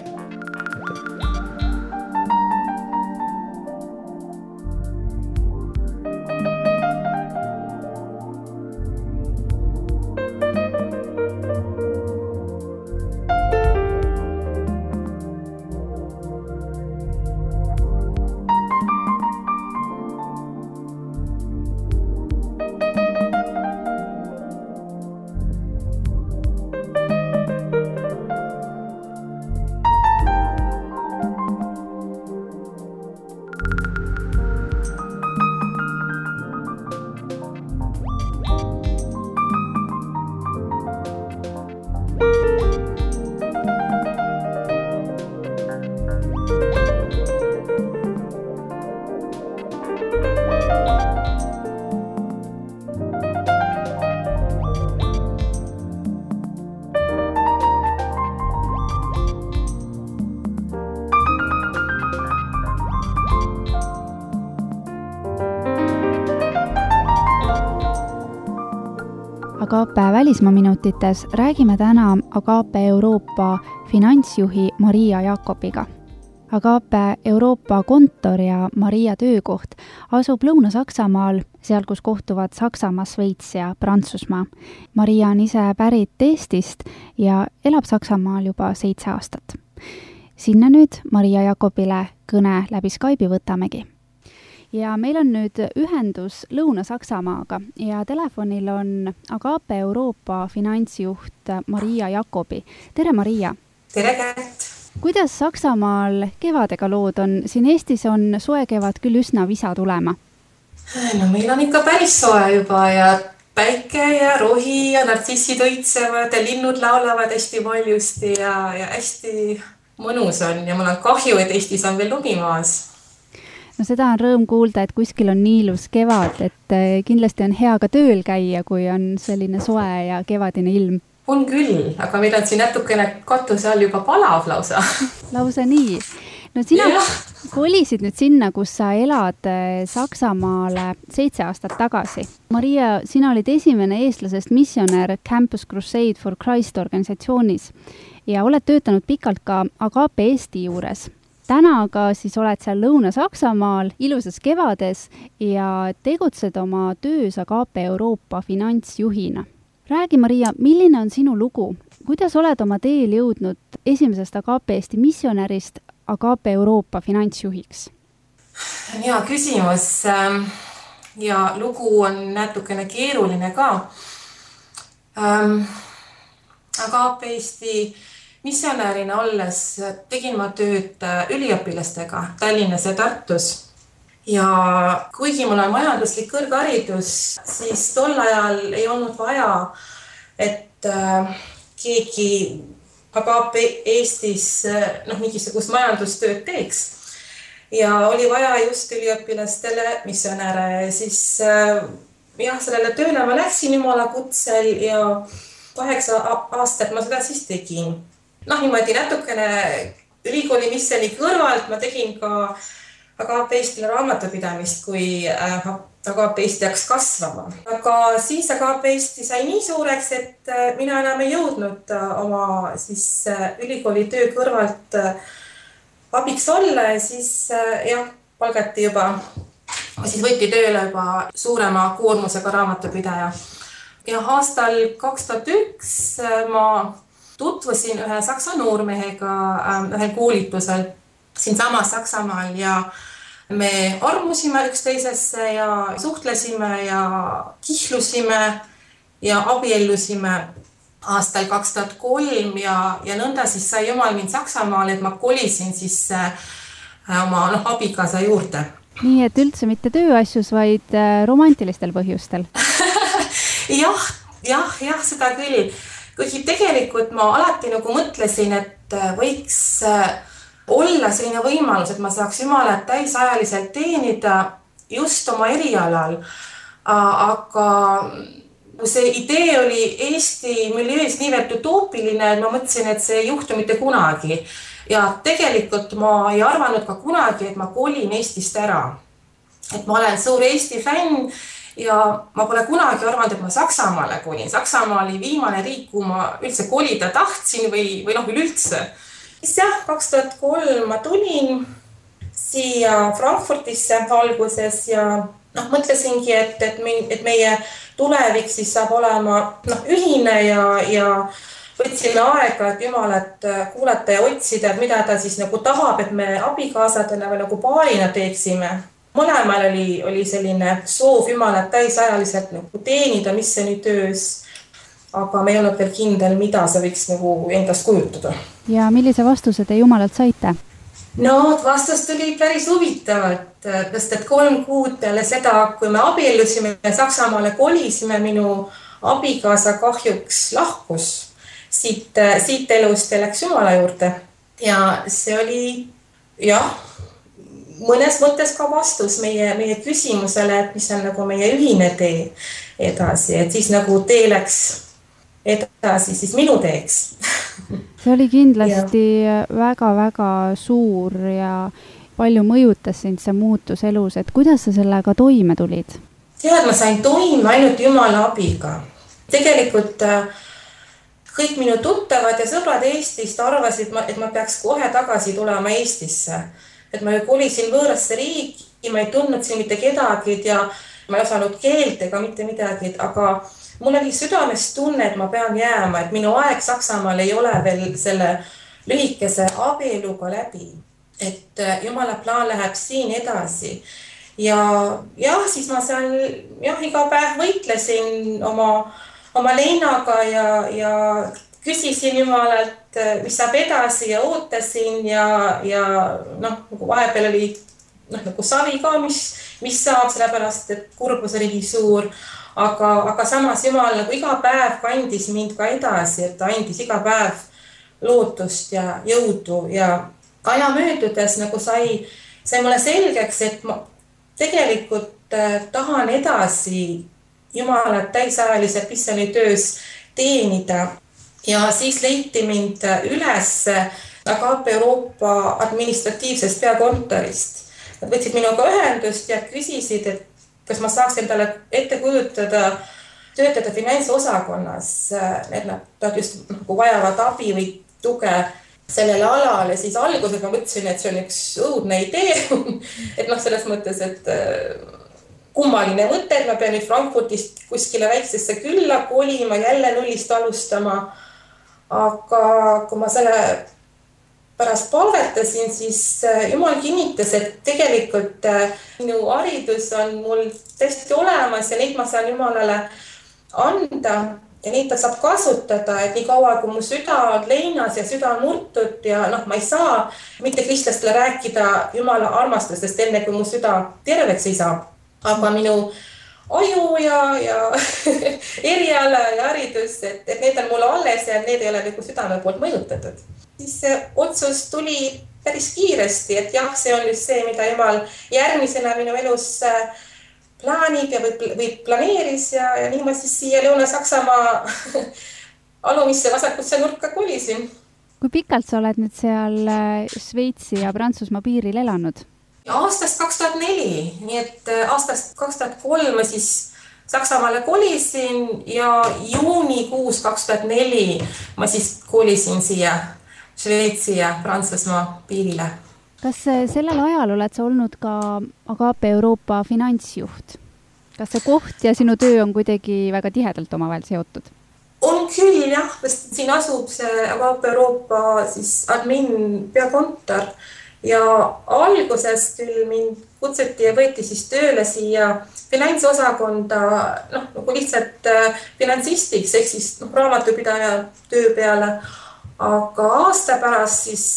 Speaker 5: Agape välismaa minutites räägime täna Agape Euroopa finantsjuhi Maria Jakobiga. Agape Euroopa kontor ja Maria töökoht asub Lõuna-Saksamaal, seal kus kohtuvad Saksamaa, Sveits ja Prantsusmaa. Maria on ise pärit Eestist ja elab Saksamaal juba 7 aastat. Sinna nüüd Maria Jakobile kõne läbi Skype'i võtamegi. Ja meil on nüüd ühendus Lõuna-Saksamaaga ja telefonil on Agape Euroopa finantsjuht Maria Jakobi. Tere, Maria!
Speaker 7: Tere, Kärt!
Speaker 5: Kuidas Saksamaal kevadega lood on? Siin Eestis on soe kevad küll üsna visa tulema.
Speaker 7: No meil on ikka päris soe juba ja päike ja rohi ja nartsissid õitsevad ja linnud laulavad hästi valjusti ja hästi mõnus on ja mul on kahju, et Eestis on veel lumimaas.
Speaker 5: No seda on rõõm kuulda, et kuskil on nii ilus kevad, et kindlasti on hea ka tööl käia, kui on selline soe ja kevadine ilm.
Speaker 7: On küll, aga meil on siin natukene katuse all juba palav lausa.
Speaker 5: Lausa nii. No sina kolisid nüüd sinna, kus sa elad Saksamaale 7 aastat tagasi. Maria, sina olid esimene eestlasest missionär Campus Crusade for Christ organisatsioonis ja oled töötanud pikalt ka Agape Eesti juures. Täna aga siis oled seal Lõuna-Saksamaal ilusas kevades ja tegutsed oma töös Agape Euroopa finantsjuhina. Räägi, Maria, milline on sinu lugu? Kuidas oled oma teel jõudnud esimesest Agape Eesti missionärist Agape Euroopa finantsjuhiks?
Speaker 7: Hea küsimus ja lugu on natukene keeruline ka. Agape Eesti missionärina olles tegin ma tööd üliõpilastega Tallinnas ja Tartus. Ja kuigi mul on majanduslik kõrgharidus, siis tol ajal ei olnud vaja, et keegi Agape Eestis mingisugust majandustööd teeks. Ja oli vaja just üliõpilastele missionäre ja siis sellele tööle ma läksin Jumala kutsel ja 8 aastat ma seda siis tegin. Niimoodi natukene ülikooli missioni kõrvalt ma tegin ka Agape Eestile raamatupidamist, kui Agape Eesti hakkas kasvama. Aga siis Agape Eesti sai nii suureks, et mina enam ei jõudnud oma siis ülikooli töö kõrvalt abiks olla ja siis palgati juba, siis võeti tööle juba suurema koormusega raamatupidaja. Ja aastal 2001 ma tutvusin ühe saksa noormehega ühel koolitusel siinsamas Saksamaal ja me armusime üksteisesse ja suhtlesime ja kihlusime ja abiellusime aastal 2003 ja nõnda siis sai Jumal mind Saksamaal, et ma kolisin siis oma abikaasa juurde.
Speaker 5: Nii, et üldse mitte tööasjus, vaid romantilistel põhjustel?
Speaker 7: jah, seda küll. Kuigi tegelikult ma alati mõtlesin, et võiks olla selline võimalus, et ma saaks Jumalat täisajaliselt teenida just oma erialal. Aga see idee oli Eesti miljöös niivõrd utoopiline, et ma mõtlesin, et see ei juhtu mitte kunagi. Ja tegelikult ma ei arvanud ka kunagi, et ma kolin Eestist ära. Et ma olen suur Eesti fänn ja ma pole kunagi arvanud, et ma Saksamaale kolin. Saksamaa oli viimane riik, kuhu ma üldse kolida tahtsin või üleüldse. Siis 2003 ma tulin siia Frankfurtisse alguses ja mõtlesingi, et meie tulevik siis saab olema ühine ja võtsime aega, et Jumalat kuulata ja otsida, et mida ta siis tahab, et me abikaasadena või paarina teeksime. Mõlemal oli selline soov Jumalat täisajaliselt teenida missionitöös, aga me ei olnud veel kindel, mida see võiks endast kujutada.
Speaker 5: Ja millise vastuse te Jumalalt saite?
Speaker 7: Vastus tuli päris huvitavalt, sest et 3 kuud peale seda, kui me abiellusime ja Saksamaale kolisime, minu abikaasa kahjuks lahkus siit elust ja läks Jumala juurde. Ja see oli, mõnes mõttes ka vastus meie küsimusele, et mis on meie ühine tee edasi, et siis tee läks edasi siis minu teeks.
Speaker 5: See oli kindlasti väga-väga suur ja palju mõjutas sind see muutus elus, et kuidas sa sellega toime tulid?
Speaker 7: Tead, ma sain toime ainult Jumala abiga. Tegelikult kõik minu tuttavad ja sõbrad Eestist arvasid, et ma peaks kohe tagasi tulema Eestisse. Et ma kolisin võõrasse riiki, ma ei tundnud siin mitte kedagi ja ma ei osanud keelt ega mitte midagi, aga mul oli südames tunne, et ma pean jääma, et minu aeg Saksamaal ei ole veel selle lühikese abieluga läbi. Et Jumala plaan läheb siin edasi. Ja siis ma seal iga päev võitlesin oma leinaga ja küsisin Jumalalt, mis saab edasi ja ootasin ja vahepeal oli savi ka, mis saab, sellepärast, et kurbus oli nii suur. Aga samas Jumal iga päev kandis mind ka edasi, et ta andis iga päev lootust ja jõudu ja aja möödudes sai mulle selgeks, et ma tegelikult tahan edasi Jumalat täisajaliselt missionitöös teenida ja siis leiti mind üles Agape Euroopa administratiivsest peakontorist. Nad võtsid minuga ühendust ja küsisid, et kas ma saaks endale ette kujutada töötada finantsosakonnas, et nad just vajavad abi või tuge sellele alale, siis alguses ma mõtlesin, et see on üks õudne idee, et selles mõttes, et kummaline mõte, et ma pean nüüd Frankfurtist kuskile väiksesse külla kolima, jälle nullist alustama, aga kui ma selle pärast palvetasin, siis Jumal kinnitas, et tegelikult minu haridus on mul tõesti olemas ja neid ma saan Jumalale anda ja neid ta saab kasutada, et nii kaua, kui mu süda on leinas ja süda on murtud ja ma ei saa mitte kristlastele rääkida Jumala armastusest enne, kui mu süda terveks ei saa. Aga minu aju ja eriala ja haridus, et need on mulle alles ja need ei ole nagu südame poolt mõjutatud. Siis see otsus tuli päris kiiresti, et jah, see on just see, mida jumal järgmisena minu elus plaanib ja või planeeris ja nii ma siis siia Lõuna-Saksamaa alumisse vasakusse nurka kolisin.
Speaker 5: Kui pikalt sa oled nüüd seal Šveitsi ja Prantsusmaa piiril elanud?
Speaker 7: Aastast 2004, nii et aastast 2003 ma siis Saksamaale kolisin ja juunikuus 2004 ma siis kolisin siia Šveitsi ja Prantsusmaa piirile.
Speaker 5: Kas sellel ajal oled sa olnud ka Agape Euroopa finantsjuht? Kas see koht ja sinu töö on kuidagi väga tihedalt omavahel seotud?
Speaker 7: On küll jah, sest siin asub see Agape Euroopa siis admin peakontor ja alguses küll mind kutsuti ja võeti siis tööle siia finantsosakonda nagu lihtsalt finantsistiks ehk siis raamatupidaja töö peale, aga aasta pärast siis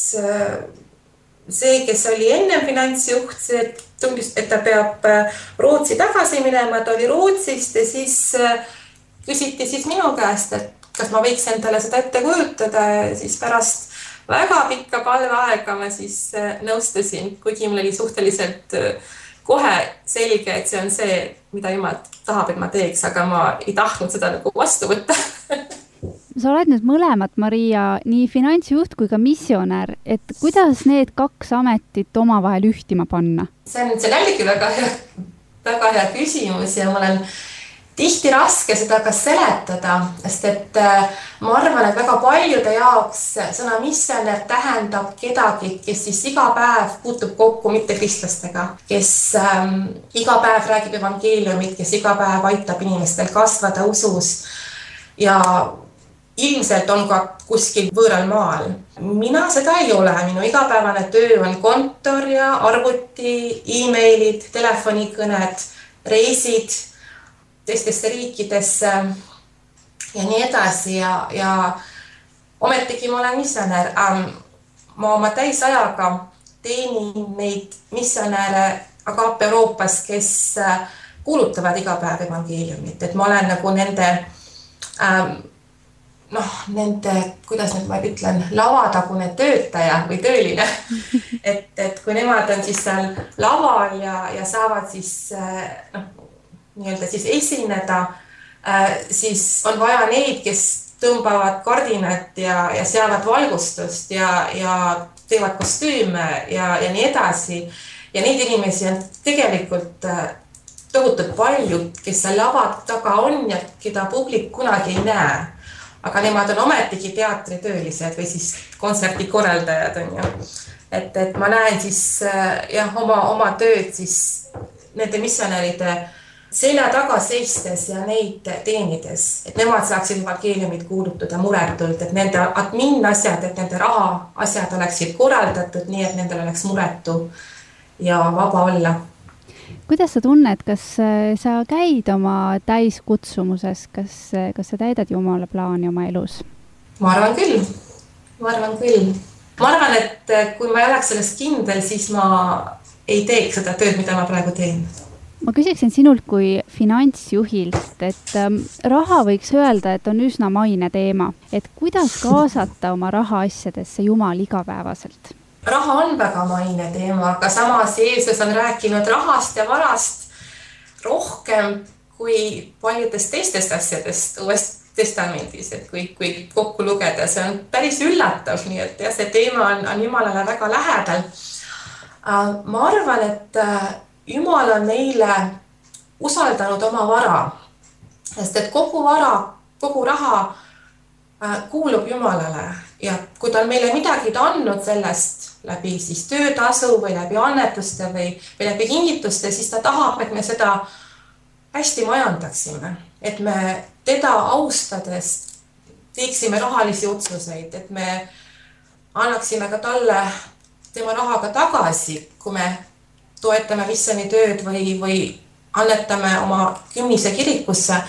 Speaker 7: see, kes oli ennem finantsjuht, see tundis, et ta peab Rootsi tagasi minema, ta oli Rootsist ja siis küsiti siis minu käest, et kas ma võiks endale seda ette kujutada ja siis pärast väga pikka palveaega ma siis nõustusin, kuigi mul oli suhteliselt kohe selge, et see on see, mida jumal tahab, et ma teeks, aga ma ei tahtnud seda nagu vastu võtta.
Speaker 5: Sa oled nüüd mõlemat, Maria, nii finantsjuht kui ka missionär, et kuidas need kaks ametit omavahel ühtima panna?
Speaker 7: See on jällegi väga hea küsimus ja ma olen tihti raske seda ka seletada, sest et ma arvan, et väga paljude jaoks sõna missionär tähendab kedagi, kes siis iga päev puutub kokku mitte kristlastega, kes iga päev räägib evangeeliumit, kes iga päev aitab inimestel kasvada usus ja ilmselt on ka kuskil võõral maal. Mina seda ei ole, minu igapäevane töö on kontor ja arvuti, e-mailid, telefonikõned, reisid teistesse riikidesse ja nii edasi ja ometigi ma olen missionär. Ma oma täisajaga teenin neid missionäre Agape Euroopas, kes kuulutavad iga päev evangeeliumit, et ma olen nagu nende kuidas nüüd ma ütlen, lavatagune töötaja või tööline, et kui nemad on siis seal laval ja saavad siis nii-öelda siis esineda, siis on vaja neid, kes tõmbavad kardinat ja seavad valgustust ja teevad kostüüme ja nii edasi. Ja neid inimesi on tegelikult tohutult palju, kes seal lava taga on ja keda publik kunagi ei näe. Aga nemad on ometigi teatritöölised või siis kontserdikorraldajad on ju. Et ma näen siis oma tööd siis nende missionäride selja taga seistes ja neid teenides, et nemad saaksid evangeeliumit kuulutada muretult, et nende admin asjad, et nende raha asjad oleksid korraldatud nii, et nendel oleks muretu ja vaba olla.
Speaker 5: Kuidas sa tunned, kas sa käid oma täiskutsumuses, kas sa täidad Jumala plaani oma elus?
Speaker 7: Ma arvan küll. Ma arvan, et kui ma ei oleks sellest kindel, siis ma ei teeks seda tööd, mida ma praegu teen.
Speaker 5: Ma küsiksin sinult kui finantsjuhilt, et raha võiks öelda, et on üsna maine teema. Et kuidas kaasata oma rahaasjadesse Jumal igapäevaselt?
Speaker 7: Raha on väga maine teema, aga samas Jeesus on rääkinud rahast ja varast rohkem kui paljudest teistest asjadest Uuest Testamendis, et kui kokku lugeda, see on päris üllatav, nii et see teema on Jumalale väga lähedal. Ma arvan, et Jumal on meile usaldanud oma vara, sest et kogu raha kuulub Jumalale ja kui ta on meile midagi andnud sellest läbi siis töötasu või läbi annetuste või läbi kingituste, siis ta tahab, et me seda hästi majandaksime, et me teda austades teeksime rahalisi otsuseid, et me annaksime ka talle tema rahaga tagasi, kui me toetame missionitööd või annetame oma kümnise kirikusse.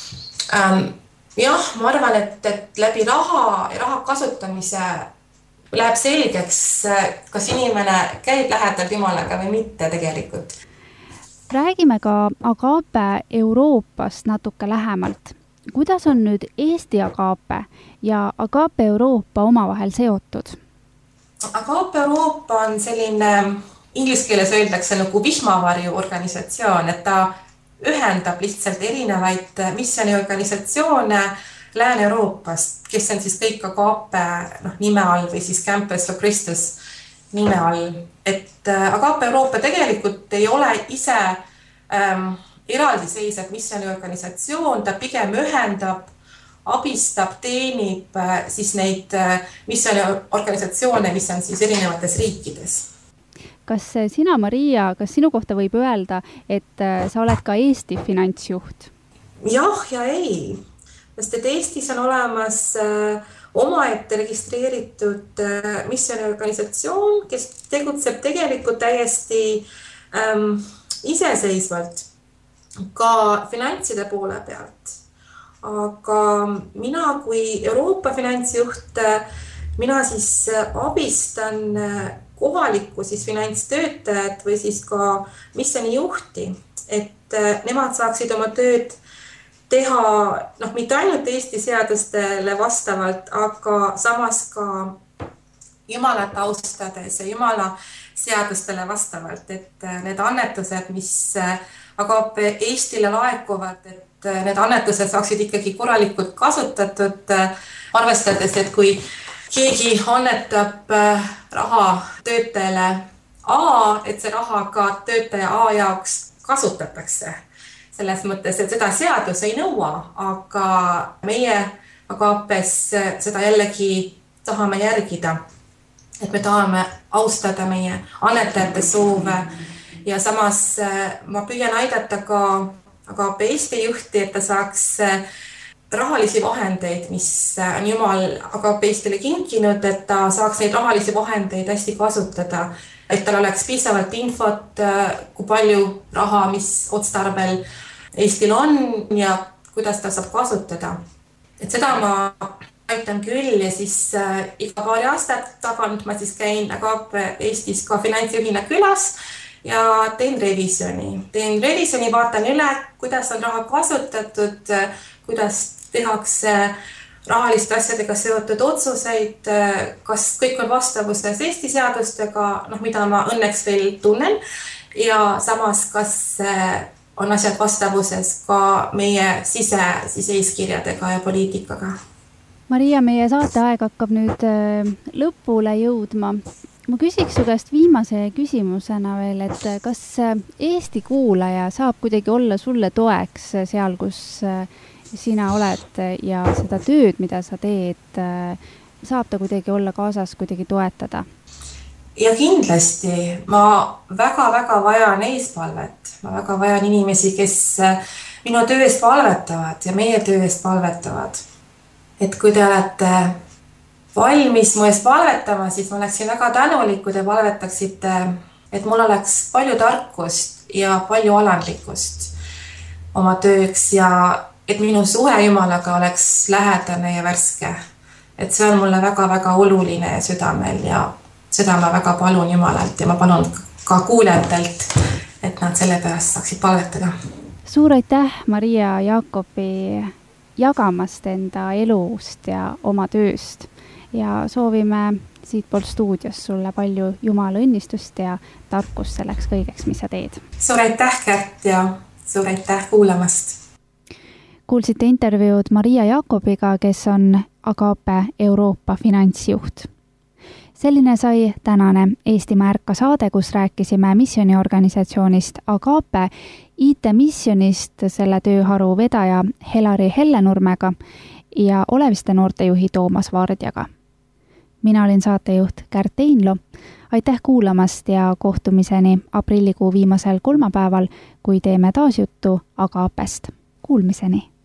Speaker 7: Jah, ma arvan, et läbi raha kasutamise läheb selgeks, kas inimene käib lähedalt Jumalaga või mitte tegelikult.
Speaker 5: Räägime ka Agape Euroopast natuke lähemalt. Kuidas on nüüd Eesti Agape ja Agape Euroopa omavahel seotud?
Speaker 7: Agape Euroopa on selline, inglise keeles öeldakse nagu vihmavarju organisatsioon, et ta ühendab lihtsalt erinevaid missioniorganisatsioone Lääne-Euroopast, kes on siis kõik Agape nime all või siis Campus for Christus nime all. Et Agape Euroopa tegelikult ei ole ise eraldiseisev missioniorganisatsioon, ta pigem ühendab, abistab, teenib siis neid missioniorganisatsioone, mis on siis erinevates riikides.
Speaker 5: Kas sina, Maria, kas sinu kohta võib öelda, et sa oled ka Eesti finantsjuht?
Speaker 7: Jah ja ei, sest et Eestis on olemas omaette registreeritud missioniorganisatsioon, kes tegutseb tegelikult täiesti iseseisvalt ka finantside poole pealt. Aga mina kui Euroopa finantsjuht, mina siis abistan kohalikku siis finantstöötajad või siis ka missionijuhti, et nemad saaksid oma tööd teha mitte ainult Eesti seadustele vastavalt, aga samas ka Jumalat austades ja Jumala seadustele vastavalt, et need annetused, mis Agape Eestile laekuvad, et need annetused saaksid ikkagi korralikult kasutatud, arvestades, et kui keegi annetab raha töötajale A, et see raha ka töötaja A jaoks kasutatakse. Selles mõttes, et seda seadus ei nõua, aga meie Agapes seda jällegi tahame järgida. Et me tahame austada meie annetajate soove ja samas ma püüan aidata ka Agape Eesti juhti, et ta saaks rahalisi vahendeid, mis on Jumal Agape Eestile kinkinud, et ta saaks neid rahalisi vahendeid hästi kasutada, et tal oleks piisavalt infot, kui palju raha, mis otstarbel Eestil on ja kuidas ta saab kasutada. Et seda ma aitan küll ja siis iga paari aastat tagant ma siis käin Agape Eestis ka finantsjuhina külas ja teen revisjoni. Teen revisjoni, vaatan üle, kuidas on raha kasutatud, kuidas tehakse rahaliste asjadega seotud otsuseid, kas kõik on vastavuses Eesti seadustega, mida ma õnneks veel tunnen ja samas kas on asjad vastavuses ka meie sise-eeskirjadega ja poliitikaga.
Speaker 5: Maria, meie saateaeg hakkab nüüd lõpule jõudma. Ma küsiks su käest viimase küsimusena veel, et kas Eesti kuulaja saab kuidagi olla sulle toeks seal, kus sina oled ja seda tööd, mida sa teed, saab ta kuidagi olla kaasas, kuidagi toetada?
Speaker 7: Ja kindlasti ma väga-väga vajan eespalvet. Ma väga vajan inimesi, kes minu töö eest palvetavad ja meie töö eest palvetavad. Et kui te olete valmis mu eest palvetama, siis ma oleksin väga tänulik, kui te palvetaksite, et mul oleks palju tarkust ja palju alandlikkust oma tööks ja et minu suhe Jumalaga oleks lähedane ja värske. Et see on mulle väga-väga oluline südamel ja seda ma väga palun Jumalalt ja ma palun ka kuulajatelt, et nad selle pärast saaksid palvetada.
Speaker 5: Suur aitäh, Maria Jaakobi, jagamast enda elust ja oma tööst ja soovime siitpoolt stuudios sulle palju Jumala õnnistust ja tarkust selleks kõigeks, mis sa teed. Suur
Speaker 7: aitäh, Kärt, ja suur aitäh kuulamast.
Speaker 5: Kuulsite intervjuud Maria Jaakobiga, kes on Agape Euroopa finantsjuht. Selline sai tänane Eestimaa Ärka saade, kus rääkisime missioniorganisatsioonist Agape, IT-missionist selle tööharu vedaja Helari Hellenurmega ja Oleviste noortejuhi Toomas Vardjaga. Mina olin saatejuht Kärt Einlo. Aitäh kuulamast ja kohtumiseni aprillikuu viimasel kolmapäeval, kui teeme taas juttu Agapest. Kuulmiseni!